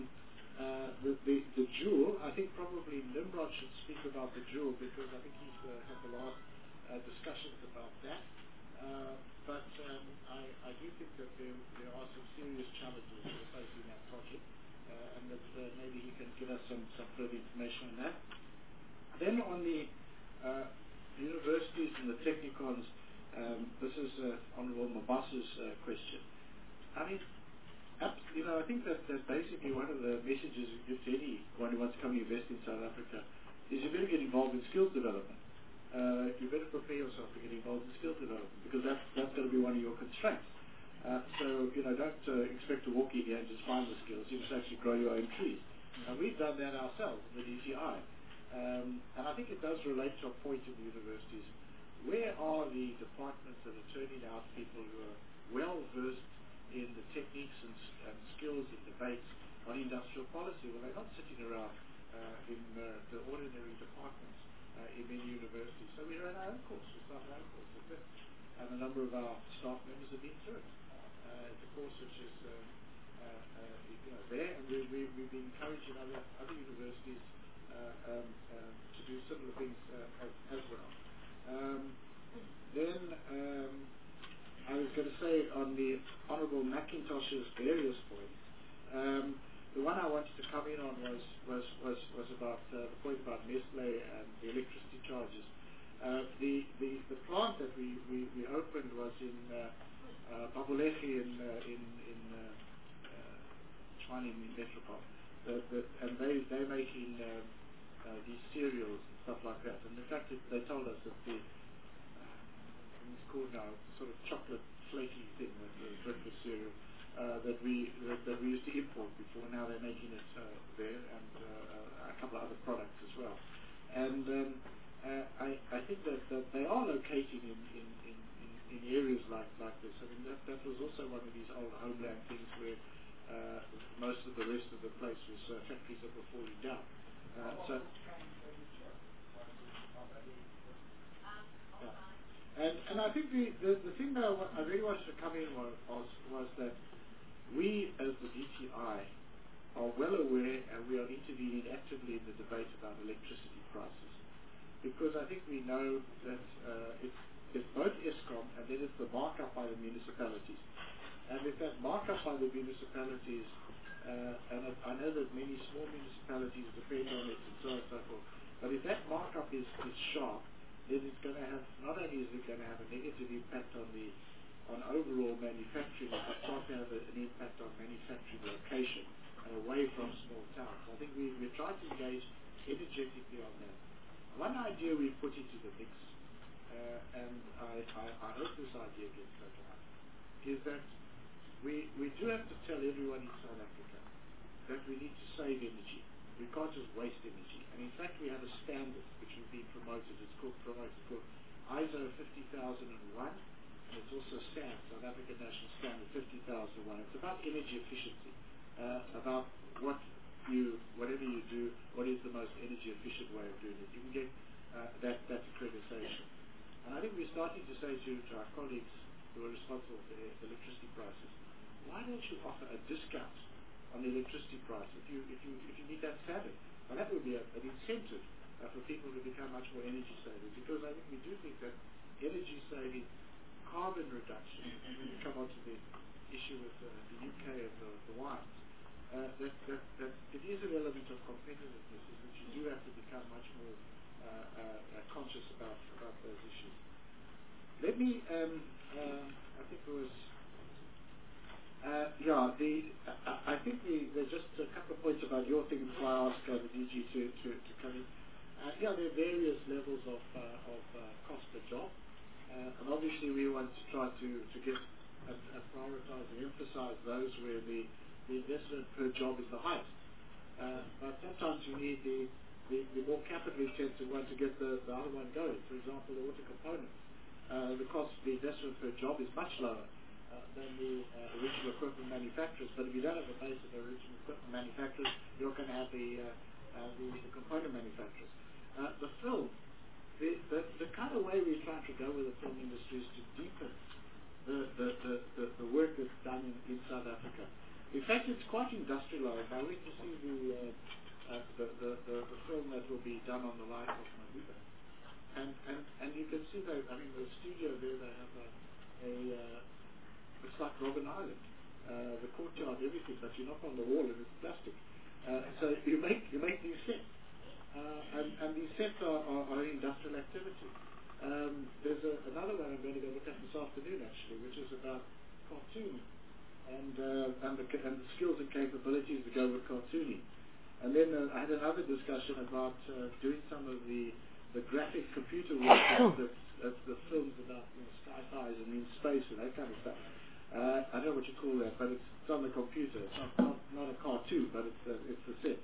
the jewel, I think probably Nimrod should speak about the jewel because I think he's had the last discussions about that. But I do think that there are some serious challenges facing that project, and that maybe he can give us some further information on that. Then on the universities and the technicons, this is Honorable Mabasa's question. I mean, I think that basically one of the messages you give to anyone who wants to come invest in South Africa is you better get involved in skills development. You better prepare yourself to get involved in skills development because that's going to be one of your constraints. So don't expect to walk in here and just find the skills. You must actually grow your own trees. And we've done that ourselves in the DTI. And I think it does relate to a point in the universities. Where are the departments that are turning out people who are well versed in the techniques and skills and debates on industrial policy? Well, they're not sitting around in the ordinary departments in many universities. So we ran our own course. We started our own course with this. And a number of our staff members have been through it. It's a course which is there, and we've been encouraging other universities to do similar things as well. Then I was going to say on the Honourable McIntosh's various points, the one I wanted to come in on was about the point about Nestle and the electricity charges. The plant that we opened was in Babuleki in Tshwane in Metropole, and they're making these cereals and stuff like that. And in fact, they told us that it's called now sort of chocolate flaky thing, the breakfast cereal that we used to import before. Now they're making it there, and a couple of other products as well. And I think that they are located in areas like this. I mean, that was also one of these old homeland things where most of the rest of the place was factories that were falling down. And I think the thing that I really wanted to come in was that we as the DTI are well aware, and we are intervening actively in the debate about electricity prices, because I think we know that it's both Eskom and then it's the markup by the municipalities. And if that markup by the municipalities, and I know that many small municipalities depend on it and so on and so forth, but if that markup is sharp, then it's going to have, not only is it going to have a negative impact on overall manufacturing, but start to have an impact on manufacturing location and away from small towns. I think we're trying to engage energetically on that. One idea we put into the mix, and I hope this idea gets taken up, is that we do have to tell everyone in South Africa that we need to save energy. We can't just waste energy. And in fact, we have a standard which is being promoted. It's called ISO 50001, and it's also SAN, South African National Standard 50001. It's about energy efficiency, about whatever you do, what is the most energy efficient way of doing it. You can get that accreditation. And I think we're starting to say to our colleagues who are responsible for electricity prices, why don't you offer a discount on the electricity price if you meet that standard? Well, that would be an incentive for people to become much more energy savers, because I think we do think that energy saving, carbon reduction, when we come on to the issue with the UK and the wines, that it is an element of competitiveness in which you do have to become much more conscious about those issues. Let me, I think it was I think there's just a couple of points about your thing before I ask the DG to come in. There are various levels of cost per job, and obviously we want to try to get and prioritize and emphasize those where the investment per job is the highest. But sometimes you need the more capital intensive one to get the other one going. For example, the auto components. The cost of the investment per job is much lower than the original equipment manufacturers. But if you don't have a base of the original equipment manufacturers, you're going to have the component manufacturers. The film, the kind of way we're trying to go with the film industry is to deepen the work that's done in South Africa. In fact, it's quite industrialized. I went to see the film that will be done on the life of Madiba. And you can see that, the studio there, they have it's like Robben Island. The courtyard, everything, but you knock on the wall and it's plastic. So you make these sets. And these sets are industrial activity. There's another one I'm going to go look at this afternoon, actually, which is about cartooning and the skills and capabilities that go with cartooning. And then I had another discussion about doing some of the graphic computer work of the films about sci-fi and in space and that kind of stuff. I don't know what you call that, but it's on the computer. It's not a cartoon, but it's the set.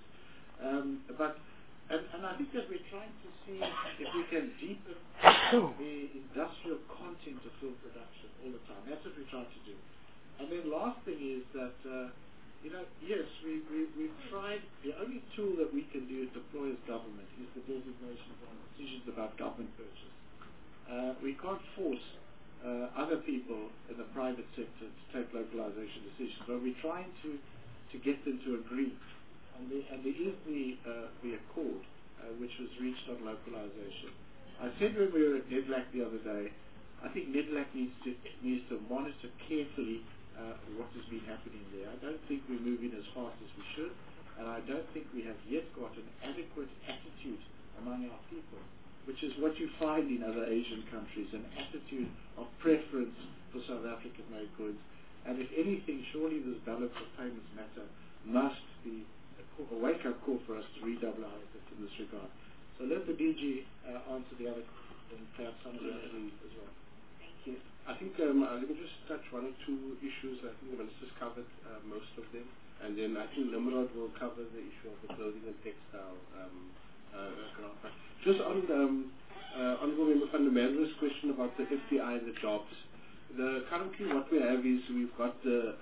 And I think that we're trying to see if we can deepen the industrial content of film production all the time. That's what we're trying to do. And then last thing is that, yes, we've tried. The only tool that we can do to deploy as government is the designations on decisions about government purchase. We can't force other people in the private sector to take localization decisions, but we're trying to get them to agree. And there is the accord which was reached on localization. I said when we were at NEDLAC the other day, I think NEDLAC needs to monitor carefully what has been happening there. I don't think we're moving as fast as we should, and I don't think we have yet got an adequate attitude among our people, which is what you find in other Asian countries, an attitude of preference for South African-made goods. And if anything, surely this balance of payments matter must be a wake-up call for us to redouble our efforts in this regard. So let the DG answer the other and perhaps some of the other as well. Thank you. I think let me just touch one or two issues. I think the Minister's covered most of them. And then I think Nimrod will cover the issue of the clothing and textile grant. Just on Honourable Member van der Merwe's question about the FDI and the jobs. Currently what we have is we've got the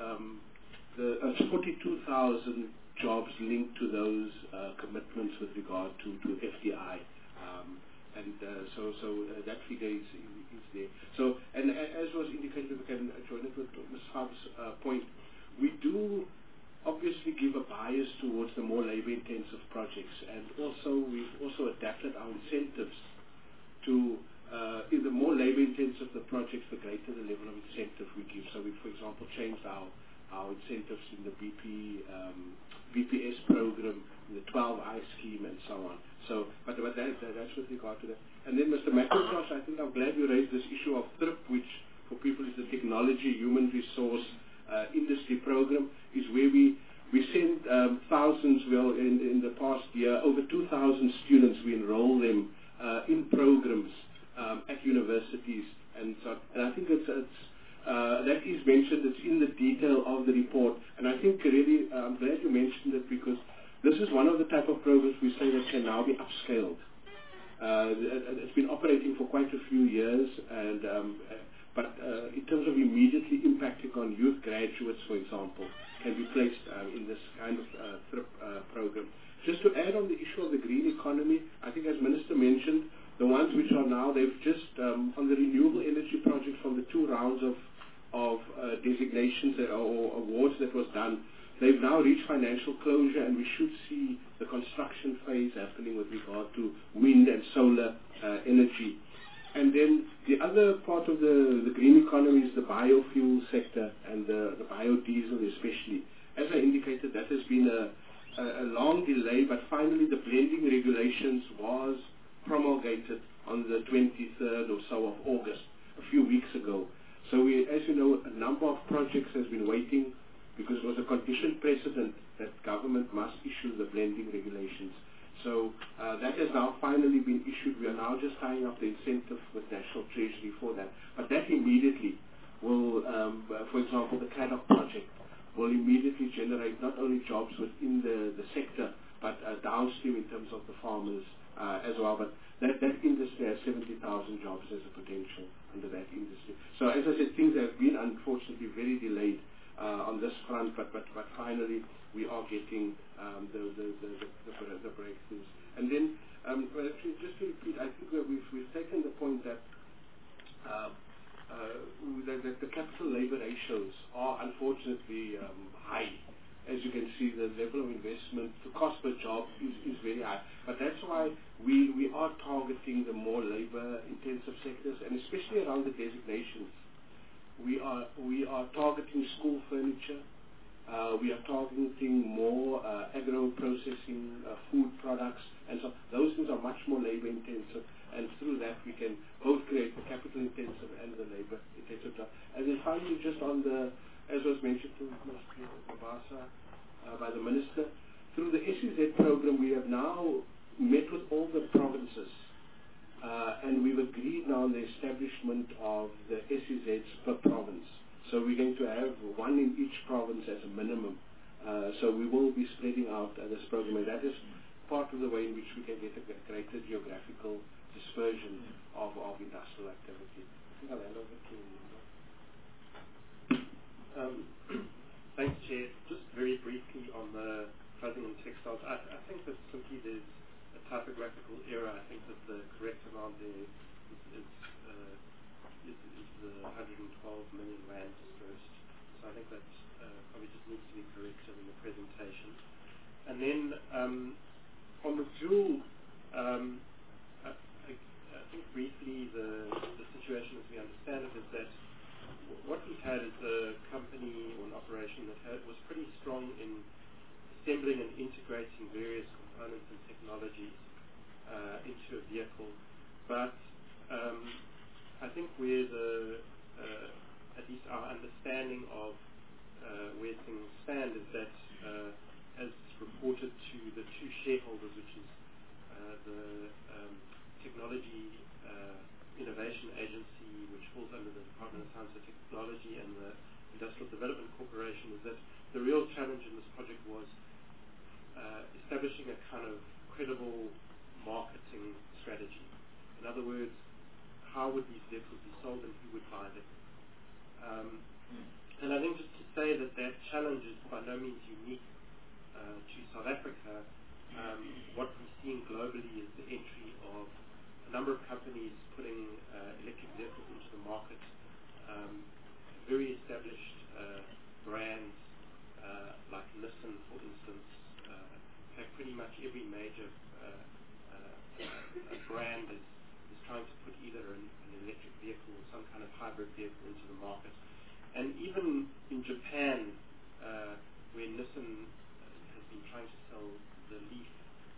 42,000 jobs linked to those commitments with regard to FDI, so that figure is there. So, and as was indicated, we can join it with Ms. Hubb's point. We do obviously give a bias towards the more labor-intensive projects, and also we've also adapted our incentives to the more labor-intensive the projects, the greater the level of incentive we give. So we, for example, changed our incentives in the BPS program, in the 12I scheme, and so on. So, but that's with regard to that. And then, Mr. McIntosh, I think I'm glad you raised this issue of THRIP, which for people is the Technology Human Resource Industry Program, is where we send thousands. Well, in the past year, over 2,000 students. We enroll them in programs at universities, and I think it's that is mentioned. It's in the detail of the report, and I think really I'm glad you mentioned it, because this is one of the type of programs we say that can now be upscaled. It's been operating for quite a few years, and but in terms of immediately impacting on youth graduates, for example, can be placed in this kind of THRIP program. Just to add on the issue of the green economy, I think as Minister mentioned, the ones which are now, they've just on the renewable energy project from the 2 rounds of designations or awards that was done, they've now reached financial closure, and we should see the construction phase happening with regard to wind and solar energy. And then the other part of the green economy is the biofuel sector and the biodiesel especially. As I indicated, that has been a long delay, but finally the blending regulations was promulgated on the 23rd or so of August, a few weeks ago. So we, as you know, a number of projects has been waiting because it was a condition precedent that government must issue the blending regulations. So that has now finally been issued. We are now just tying up the incentive with National Treasury for that. But that immediately will, for example, the CADOC project will immediately generate not only jobs within the sector, but downstream in terms of the farmers as well. But that industry has 70,000 jobs as a potential under that industry. So as I said, things have been unfortunately very delayed on this front, but finally we are getting the breakthroughs. And then, actually, just to repeat, I think that we've taken the point that that the capital labor ratios are unfortunately high. As you can see, the level of investment, the cost per job is very high. But that's why we are targeting the more labor-intensive sectors, and especially around the designations. We are targeting school furniture. We are targeting more agro-processing, food products, and so those things are much more labor-intensive. And through that, we can both create the capital-intensive and the labor-intensive job. And then finally, just on the, as was mentioned to Mr. Mabasa by the Minister, through the SEZ program, we have now met with all the provinces, and we've agreed now on the establishment of the SEZs per province. So we're going to have one in each province as a minimum. So we will be spreading out this program, and that is part of the way in which we can get a greater geographical dispersion of industrial activity. I think I'll hand over to Thanks, Chair. Just very briefly on the clothing and textiles, I think that simply there's a typographical error. I think that the correct amount there is the 112 million rand dispersed. So I think that probably just needs to be corrected in the presentation. And then on the jewel, I think briefly the situation as we understand it is that what we've had is a company or an operation that was pretty strong in assembling and integrating various components and technologies into a vehicle. But I think where at least our understanding of where things stand is that as reported to the two shareholders, which is the Technology Innovation Agency, which falls under the Department of Science and Technology, and the Industrial Development Corporation, is that the real challenge in this project was establishing a kind of credible marketing strategy. In other words, how would these vehicles be sold and who would buy them? And I think just to say that that challenge is by no means unique to South Africa. What we're seeing globally is the entry of a number of companies putting electric vehicles into the market. Very established brands like Nissan, for instance, have pretty much every major brand is trying to put either an electric vehicle or some kind of hybrid vehicle into the market. And even in Japan, where Nissan has been trying to sell the Leaf,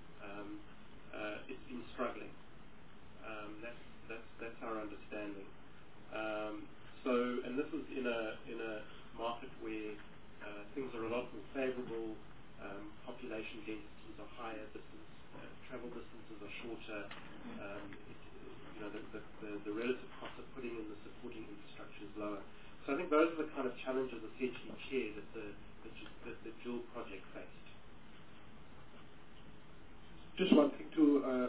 it's been struggling. That's our understanding. And this is in a market where things are a lot more favorable, population densities are higher, travel distances are shorter. The relative cost of putting in the supporting infrastructure is lower. So I think those are the kind of challenges, essentially, Chair, that the Jewel project faced. Just one thing to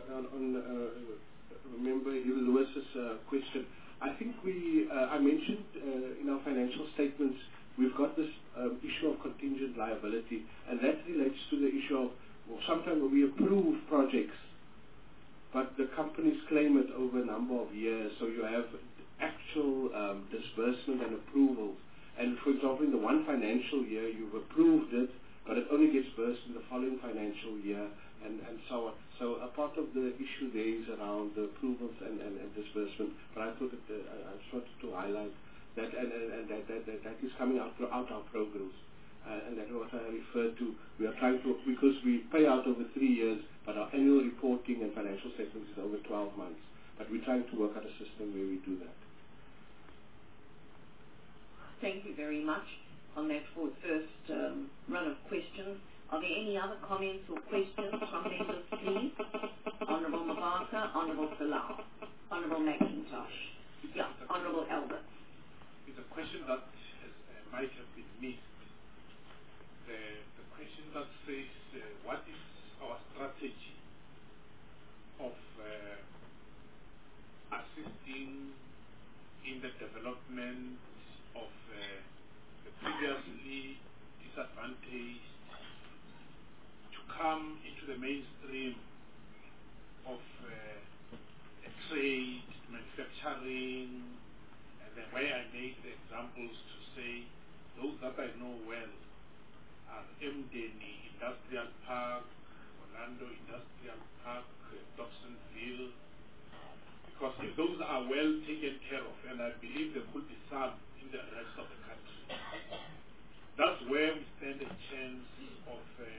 remember Lewis's question. I think I mentioned in our financial statements we've got this issue of contingent liability, and that relates to the issue of sometimes we approve projects, but the companies claim it over a number of years, so you have actual disbursement and approvals. And for example, in the one financial year, you've approved it, but it only gets disbursed in the following financial year, and so on. So a part of the issue there is around the approvals and disbursement. But I thought that I just wanted to highlight that, and that is coming out throughout our programs. And that's what I referred to. We are trying to, because we pay out over 3 years, but our annual reporting and financial statements is over 12 months. But we're trying to work out a system where we do that. Thank you very much. on that first run of questions. Are there any other comments or questions from members, please? Honourable Mabasa, Honourable Salau, Honourable McIntosh. Yeah, Honourable Albert. It's a question that might have been missed. The question that says, what is our strategy of assisting in the development of the previously disadvantaged to come into the mainstream of trade, manufacturing, and then where I made the examples to say those that I know well are Mdeni Industrial Park, Orlando Industrial Park, Dobsonville, because if those are well taken care of, and I believe there could be some in the rest of the country, that's where we stand a chance of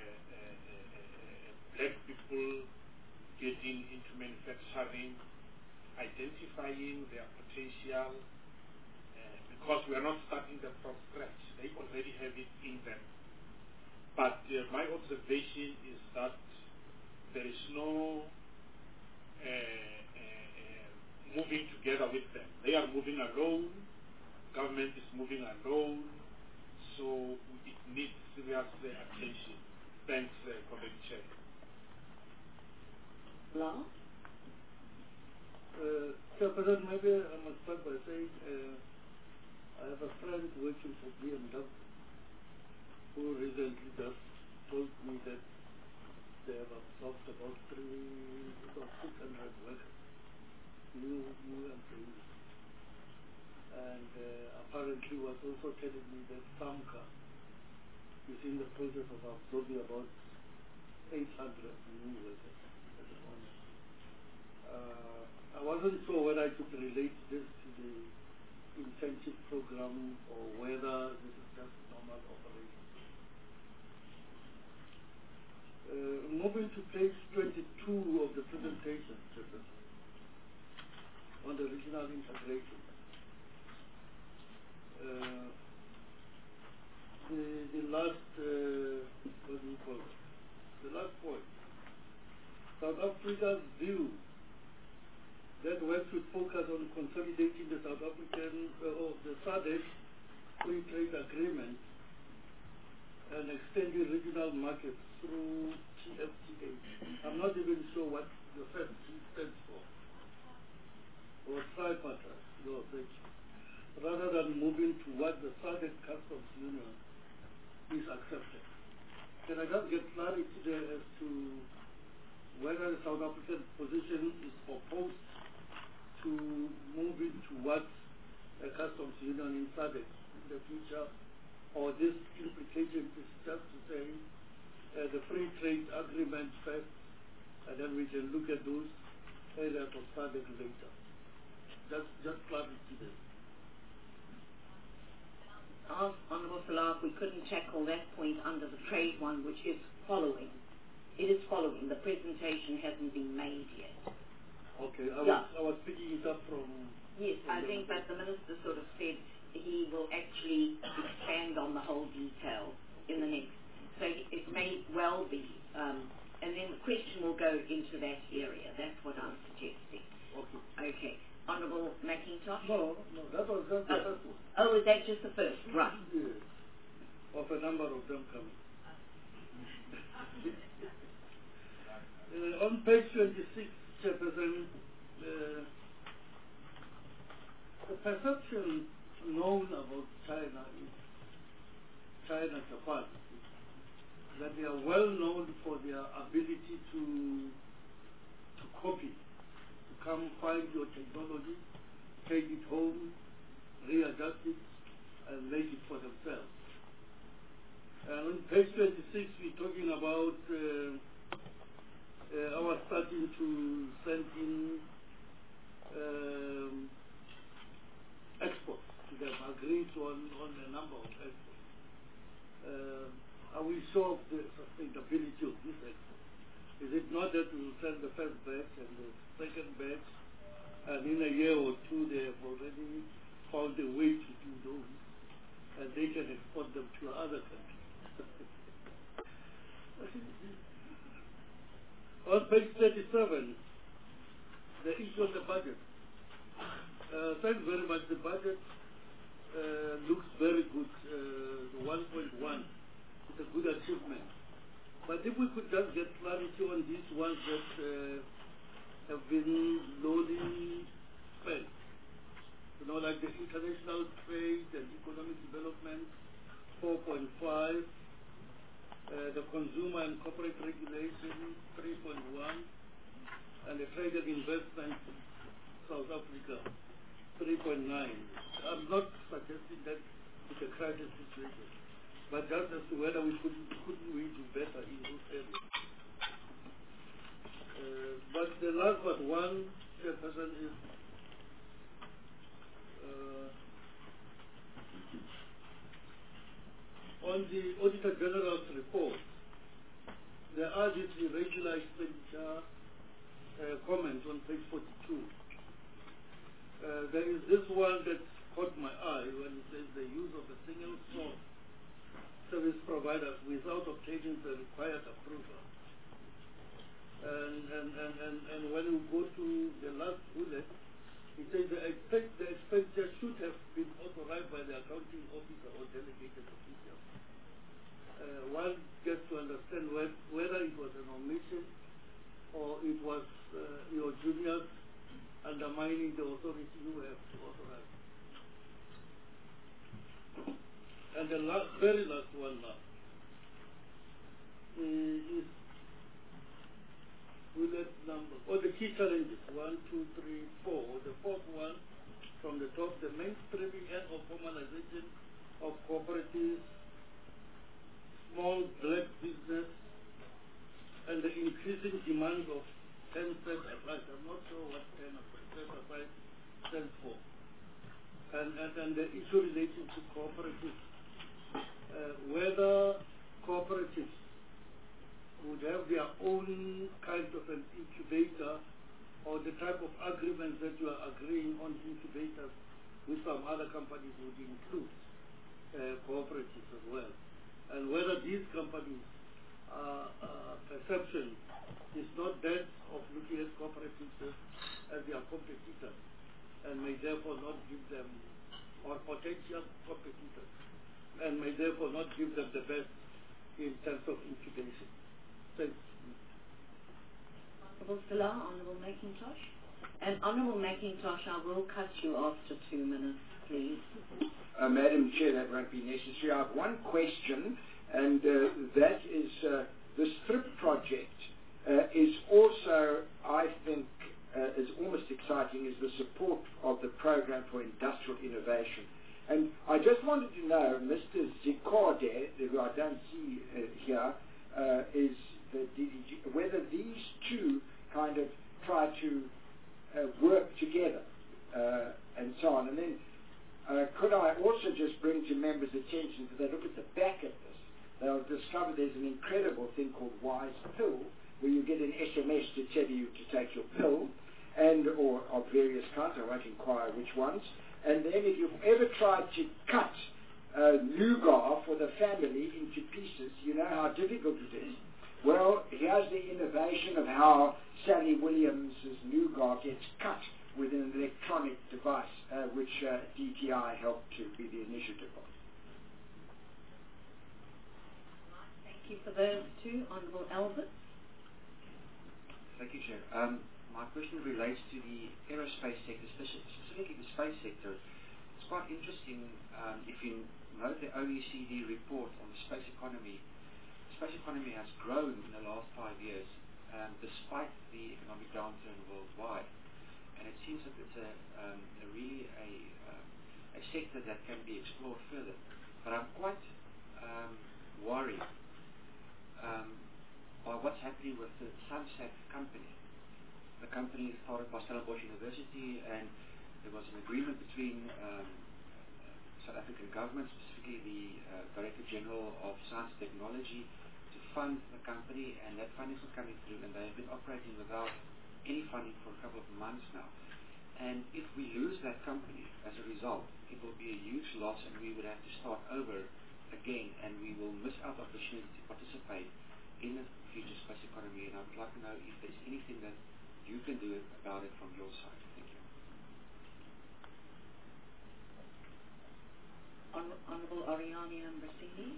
black people getting into manufacturing, identifying their potential, because we are not starting them from scratch. They already have it in them. But my observation is that there is no moving together with them. They are moving alone, government is moving alone, so it needs serious attention. Thanks, Comrade Chair. Law? Chairperson, maybe I must start by saying I have a friend working for BMW who recently just told me that they have absorbed about 600 workers, new employees. And apparently was also telling me that SAMCA is in the process of absorbing about 800 new workers at the moment. I wasn't sure whether I could relate this to the incentive program or whether this is just normal operation. Moving to page 22 of the presentation, on the regional integration. The last, what do you call it? The last point. South Africa's view that we should focus on consolidating the South African, or the SADC free trade agreement and extending regional markets through TFTA. I'm not even sure what the first T stands for, or tripartite, no, thank you. Rather than moving to what the SADC Customs Union is accepted. Can I just get clarity there as to whether the South African position is opposed to moving towards a customs union in SADC in the future, or this implication is just to say the free trade agreement first, and then we can look at those areas of SADC later. Just clarity there. Honourable Salah, we couldn't tackle that point under the trade one, which is following. It is following. The presentation hasn't been made yet. Okay, I was picking it up from... Yes, I think that the Minister sort of said he will actually expand on the whole detail in the next. So it may well be, and then the question will go into that area. That's what I'm suggesting. Okay. Honourable McIntosh? No, that was just the first one. Oh, is that just the first? Right. Yes. Of a number of them coming. On page 26, Chairperson, the perception known about China is Japan, that they are well known for their ability to copy, to come find your technology, take it home, readjust it, and make it for themselves. And on page 26, we're talking about our starting to send in exports to them, agreed on a number of exports. Are we sure of the sustainability of this export? Is it not that we will send the first batch and the second batch, and in a year or two they have already found a way to do those? and they can export them to other countries. On page 37, the issue of the budget. Thanks very much. The budget looks very good. The 1.1 is a good achievement. But if we could just get clarity on these ones that have been slowly spent, like the international trade and economic development, 4.5, the consumer and corporate regulation, 3.1, and the trade and investment, South Africa, 3.9. I'm not suggesting that it's a crisis situation, but just as to whether we couldn't we do better in those areas. But the last but one, Chairperson, is on the Auditor General's report. There are these irregular expenditure comments on page 42. There is this one that caught my eye when it says the use of a single source service providers without obtaining the required approval. And when you go to the last bullet, it says the expenditure should have been authorized by the accounting officer or delegated official. One gets to understand whether it was an omission or it was your juniors undermining the authority you have to authorize. And the very last one now is bullet number, or the key challenges, 1, 2, 3, 4. The fourth one from the top, the mainstreaming and or formalization of cooperatives, small black business, and the increasing demand of 10 cent advice. I'm not sure what 10 cent advice stands for. And the issue relating to cooperatives, whether cooperatives would have their own kind of an incubator or the type of agreements that you are agreeing on incubators with some other companies would include cooperatives as well. And whether these companies' perception is not that of looking at cooperatives as their competitors and may therefore not give them, or potential competitors, and may therefore not give them the best in terms of incubation. Thanks. Honourable Salah, Honourable McIntosh. And Honourable McIntosh, I will cut you after 2 minutes, please. Madam Chair, that won't be necessary. I have one question, and that is the STRIP project is also, I think, is almost exciting, is the support of the program for industrial innovation. And I just wanted to know, Mr. Zikode, who I don't see here, is the DDG, whether these two kind of try to work together and so on. And then could I also just bring to members' attention that they look at the back of this, they'll discover there's an incredible thing called Wise Pill, where you get an SMS to tell you to take your pill, and or of various kinds, I won't inquire which ones. And then if you've ever tried to cut nougat for the family into pieces, you know how difficult it is. Well, here's the innovation of how Sally Williams' nougat gets cut with an electronic device, which DTI helped to be the initiative of. Thank you for those two. Honourable Albert. Thank you, Chair. My question relates to the aerospace sector, specifically the space sector. It's quite interesting if you note the OECD report on the space economy. The space economy has grown in the last 5 years, despite the economic downturn worldwide. And it seems that it's really a sector that can be explored further. But I'm quite worried by what's happening with the Sunsat company. The company is started by Stellenbosch University, and there was an agreement between South African government, specifically the Director General of Science and Technology, to fund the company, and that funding is not coming through, and they have been operating without any funding for a couple of months now. And if we lose that company as a result, it will be a huge loss, and we would have to start over again, and we will miss out opportunity to participate in the future space economy. And I would like to know if there's anything that you can do about it from your side. Thank you. Honourable Oriana Ambrosini.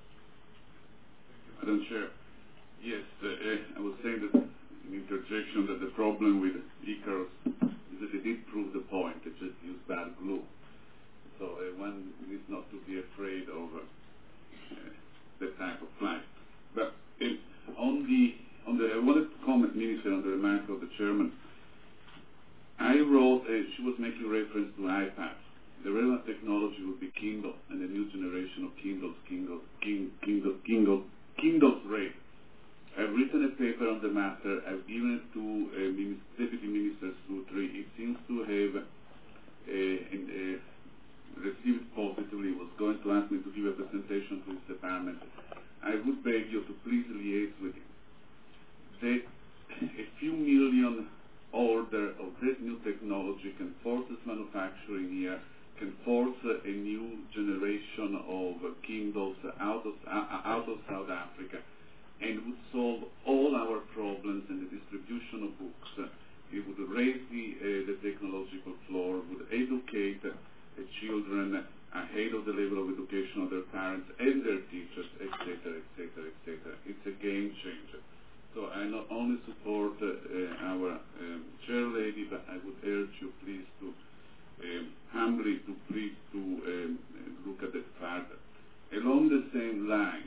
Madam Chair, yes, I was saying that in interjection that the problem with Icarus is that it did prove the point. It just used bad glue. So one needs not to be afraid of that type of flight. But I wanted to comment, Minister, on the remark of the Chairman. I wrote, she was making reference to iPad. The relevant technology would be Kindle, and the new generation of Kindle's rate. I've written a paper on the matter. I've given it to Deputy Minister Sutri. It seems to have received positively. He was going to ask me to give a presentation to his department. I would beg you to please liaise with him. That a few million order of this new technology can force us manufacturing here, can force a new generation of Kindles out of South Africa, and would solve all our problems in the distribution of books. It would raise the technological floor, would educate children ahead of the level of education of their parents and their teachers, etc., etc., etc. It's a game changer. So I not only support our chair lady, but I would urge you please to humbly to please to look at it further. Along the same lines,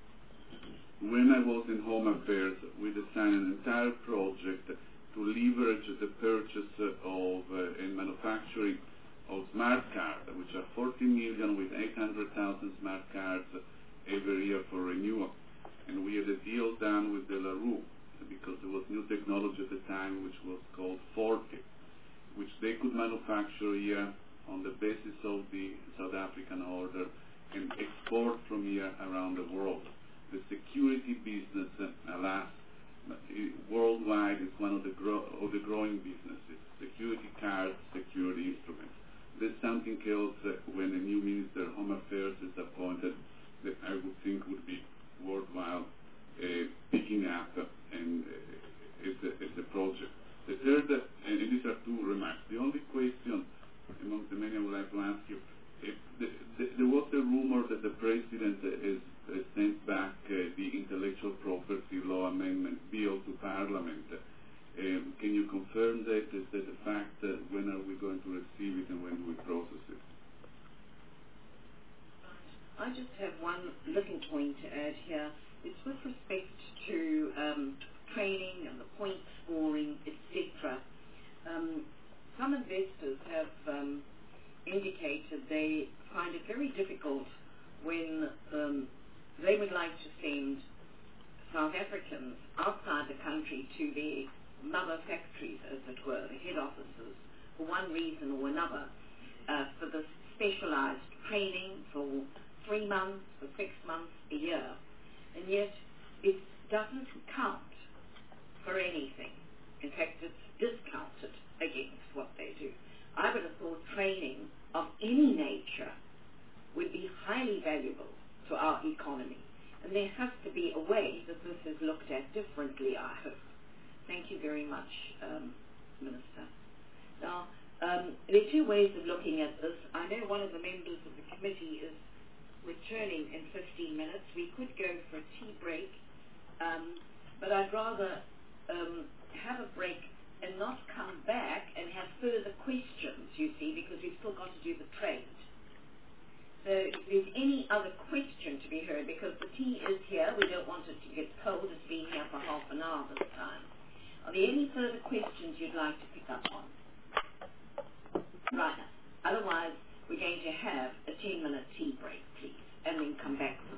when I was in Home Affairs, we designed an entire project to leverage the purchase of and manufacturing of smart cards, which are 40 million with 800,000 smart cards every year for renewal. And we had a deal done with De La Rue, because there was new technology at the time which was called 40, which they could manufacture here on the basis of the South African order and export from here around the world. The security business, alas, worldwide is one of the growing businesses. Security cards, security instruments. There's something else when a new Minister of Home Affairs is appointed that I would think would be worthwhile picking up and it's a project. The third, and these are two remarks. The only question among the many I would like to ask you, there was a rumor that the President has sent back the intellectual property law amendment bill to Parliament. Can you confirm that? Is that a fact? When are we going to receive it and when do we process it? I just have one little point to add here. It's with respect to training and the point scoring, etc. Some investors have indicated they find it very difficult when they would like to send South Africans outside the country to their mother factories, as it were, the head offices, for one reason or another, for this specialized training for 3 months, for 6 months, a year, and yet it doesn't count for anything. In fact, it's discounted against what they do. I would have thought training of any nature would be highly valuable to our economy, and there has to be a way that this is looked at differently, I hope. Thank you very much, Minister. Now, there are two ways of looking at this. I know one of the members of the committee is returning in 15 minutes. We could go for a tea break, but I'd rather have a break and not come back and have further questions, you see, because we've still got to do the trade. So if there's any other question to be heard, because the tea is here, we don't want it to get cold, it's been here for half an hour this time. Are there any further questions you'd like to pick up on? Right. Otherwise, we're going to have a 10-minute tea break, please, and then come back for